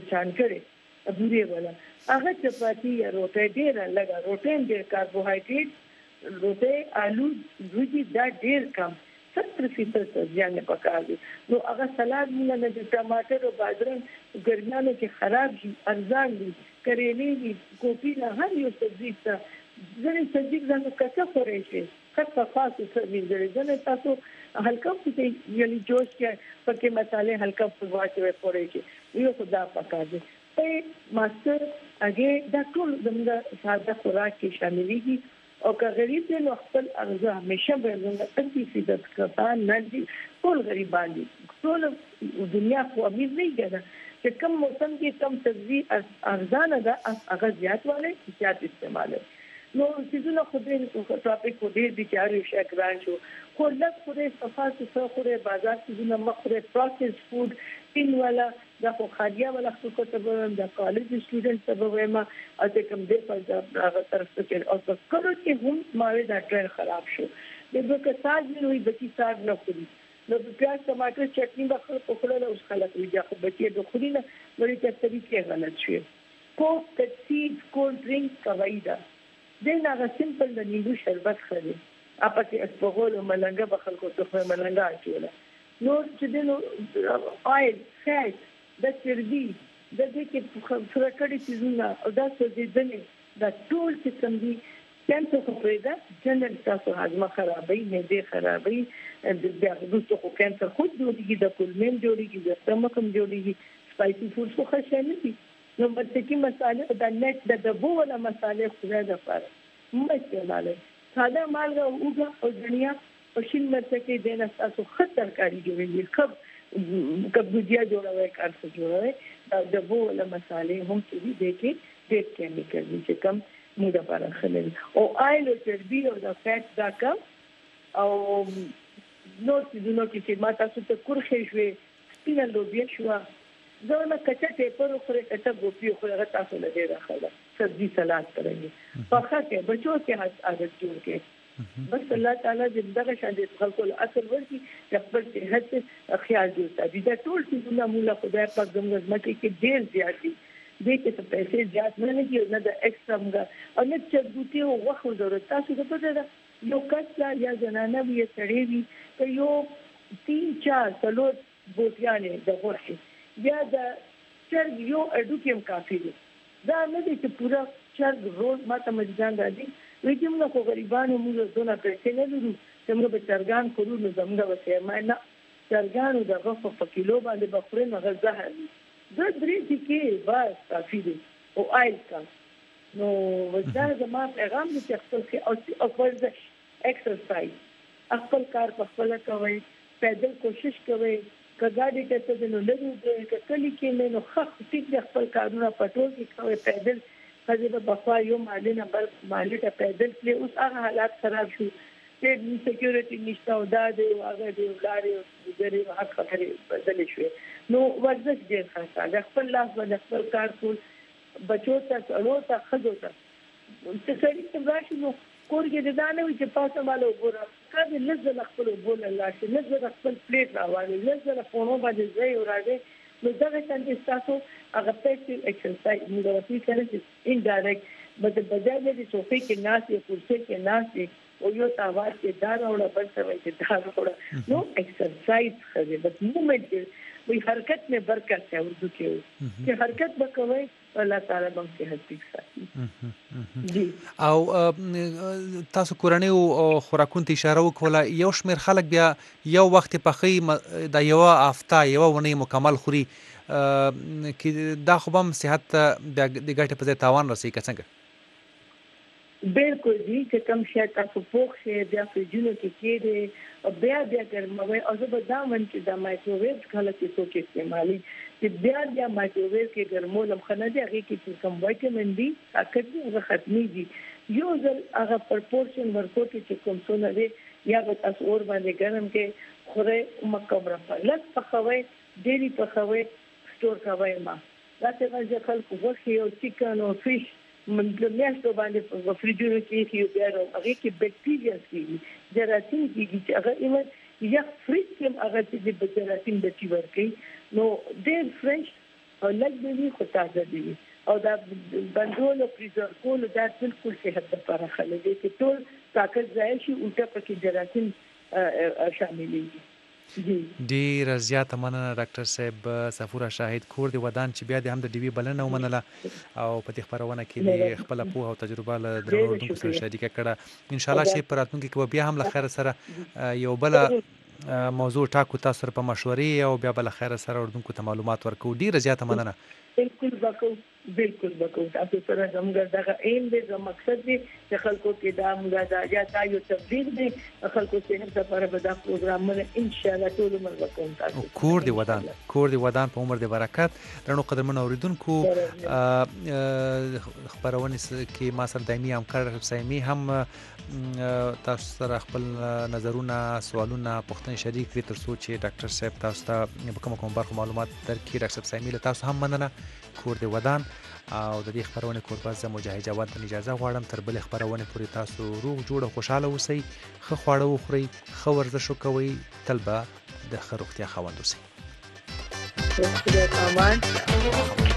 D: چانکړي ابوري ولا هغه چپاتی یا روټي ډېر لږه روټي ډېر کاربوهایډریټ روټي آلو روټي دا ډېر کم 70% ځان پکار دي نو هغه سلاد موږ نه د ټماټر او بادرنګ ګرمانو کې خراب دي ارزان دي کریلې دي کوپی نه هر یو سبزی ته ځینې سبزی ځان کچا خوري شي کته خاصه سبزی ځینې تاسو هلکا په یعنی جوش کې پکې مصالحه هلکا په واچوي خوري شي یو خدا پکار دي په ماستر هغه دا ټول زموږ ساده خوراک کې شاملېږي او که غریب دی نو خپل ارزه همیشه به زموږ 30% کسان نه دي ټول غریبان دي ټول دنیا خو امیر نه کېده چې کم موسم کې کم سبزی ارزانه ده هغه زیات والے زیات استعمال نو چې خو دې ټاپک کو دې بيچاري شګران شو خو لږ خوري صفات څو خوري بازار کې مخره پروسس فود تین والا دا خو خاجیا ولا خو ته د کالج سټوډنټ ته وایم او ته کوم دې په هغه طرف ته او څه کړو چې هم ماوي دا ټرین خراب شو د بکساج نوې بچی ساج نه خوري نو د پیاز ټماټر چټني به خو خلک اوس خلک ویجا خو بچي د خوري نه ورې ته طریقې غلط شي کوک پپسي کول ډرینګ کوایدا د هغه سیمپل د نیمبو شربت خوري اپا کې اسپغول او ملنګه به خلکو ته ملنګه اچوله نو چې دنو آیل فیټ د چربي د دې کې فرکړې چیزونه او دا څه دي ځنې دا ټول چې کوم دي کینسر خو پیدا جنرال تاسو هاضمه خرابوي معده خرابوي د دغه خو کینسر خود جوړیږي د کولمن جوړیږي د سټمک هم جوړیږي سپایسي فوډ خو خشنه دي نو مرتکی مساله د نت د دبو ولا مساله خدای د فار مستعماله ساده مالګه اوګه او دنیا او شین مرتکی دینه تاسو خطر کاری جوړیږي خب کبوجیا جوړوي کار څه جوړوي دا د بو له مسالې هم چې دي کې ډېر کیمیکل دي چې کم موږ لپاره خلل او آیل او چربي او د فیټ دا کم او نو چې ما تاسو ته کورخه شوي سپینه لوبیا شو زه نه کچا ټیپر خوري کچا ګوپی خوري تاسو له دې راخله سبزی سلاد کړئ پخا کې بچو کې عادت جوړ کې بس الله تعالی دې دغه شان دې خلکو اصل ورکی چې خپل صحت خیال جوړ دا ټول څه مولا خدای پاک زموږ مکه کې ډېر زیات دي دې کې څه پیسې زیات نه لګي نه د ایکسترا موږ او نه چې بوتي او وخت ضرورت تاسو ته پته ده یو کس یا زنانه وي سړی وي که یو 3-4 سلو بوتیانې د غوښې یا د چرګ یو اډو کې کافي دي دا نه دي چې پورا چرګ روز ماته مجدان راځي وایي چې موږ خو غریبانو موږ دونه پیسې نه لرو چې موږ به چرګان کړو نو زموږ وسه ما نه چرګانو د غوښه په کیلو باندې بخوري نه غزه د درې کې بس کافي دي او آیل کا نو وځه زما پیغام دې خپل کې او خپل ایکسرسایز خپل کار په خپل کوي پیدل کوشش کوي کګاډي ته ته نو لږ د کلی کې نو خخ ټیک خپل کارونه پټول کې کوي پیدل خځه په بخوا یو مالینه بل مالټه پیدل کې اوس هغه حالات خراب شو چې سکیورټي نشته او دا دی هغه دی لاري او ګری حق خطرې بدل شوې نو ورزش ډېر خاصه د خپل لاس باندې خپل کار کول بچو ته څلو ته خځو ته چې سړي څنګه راشي نو کور کې د دانه وي چې پاسه مالو وګوره کله لږ خپل بول الله شي لږ خپل پلیټ راوړي لږ فونو باندې ځای راځي نو دا څنګه تاسو هغه پیسې ایکسرسایز موږ ورته کوي انډایرکټ بده بجای دې صوفې کې ناس یې کرسي کې ناس او یو تاوار کې دار او بل څه وایي چې دار او نو ایکسرسایز کوي بس موومنت وي حرکت میں برکت ہے اردو کې چې حرکت وکوي الله تعالی به صحت ټیک ساتي
B: او تاسو کورنۍ او خوراکونو ته اشاره وکوله یو شمېر خلک بیا یو وخت پخې د یو هفته یو ونې مکمل خوري کې دا خو هم صحت د ګټې په ځای تاوان رسوي که څنګه
D: بالکل دي چې کوم شی تاسو پوښ شي بیا فریجونو کې کېږي او بیا ګرموي او زه به دا من چې د مایکروویو کله چې څوک استعمالي چې بیا مایکروویو کې ګرمول خنه دي هغه کې کوم وټامین ډي طاقت هغه ختمي دي یو ځل هغه پرپورشن ورکوټ چې کوم څه نه دي یا به تاسو اور باندې ګرم کې خوره مکمره په لږ پخوي ډېری پخوي سٹور کوي ما دا څنګه خلکو وښي او چکن او فیش من میاشتو باندې په فریجونو کې یو بیا هغه کې بکټیریا کیږي جراثیم کیږي چې هغه ایمه یا فریج کې هغه چې د جراثیم د چی ورکی نو ډېر فرنش او لږ دی خو تازه دی او دا بندول او فریزر کول دا بالکل صحت لپاره خلک دي چې ټول طاقت ځای شي او ته پکې جراثیم شامل دي
B: ډیره زیاته مننه ډاکټر صاحب صفوره شاهد کور دی ودان چې بیا د هم د ډي وی بلنه ومنله او په دې خبرونه کې د خپل پوهه او تجربه له درنو اردوونکو سره شریکه کړه ان شاء الله چې په راتلونکي کې بیا هم له خیر سره یو بل موضوع ټاکو تاسو سره په مشورې او بیا بل خیر سره اردوونکو ته معلومات ورکو ډیره زیاته مننه
D: بالکل وکړو تاسو سره زموږ دغه ایم دی مقصد دی چې خلکو کې دا موږ دا یو تبلیغ دی خلکو صحت لپاره به دا پروګرامونه ان شاء الله ټول عمر وکړو تاسو
B: کور دی ودان په عمر دی برکت درنو قدرمن اوریدونکو خبرونه کې ما سره دایمي همکار سایمي هم تاسو سره خپل نظرونه سوالونه پوښتنې شریک کړئ تر څو چې ډاکټر صاحب تاسو ته کوم برخه معلومات درکړي ډاکټر صاحب سایمي له تاسو هم مننه کور دی ودان او د دې خبرونه کوربه زه مجاهد جواد ته اجازه غواړم تر بل خبرونه پورې تاسو روغ جوړ او خوشاله اوسئ ښه خواړه وخورئ ښه ورزش وکوئ تل به د ښه روغتیا خاوند اوسئ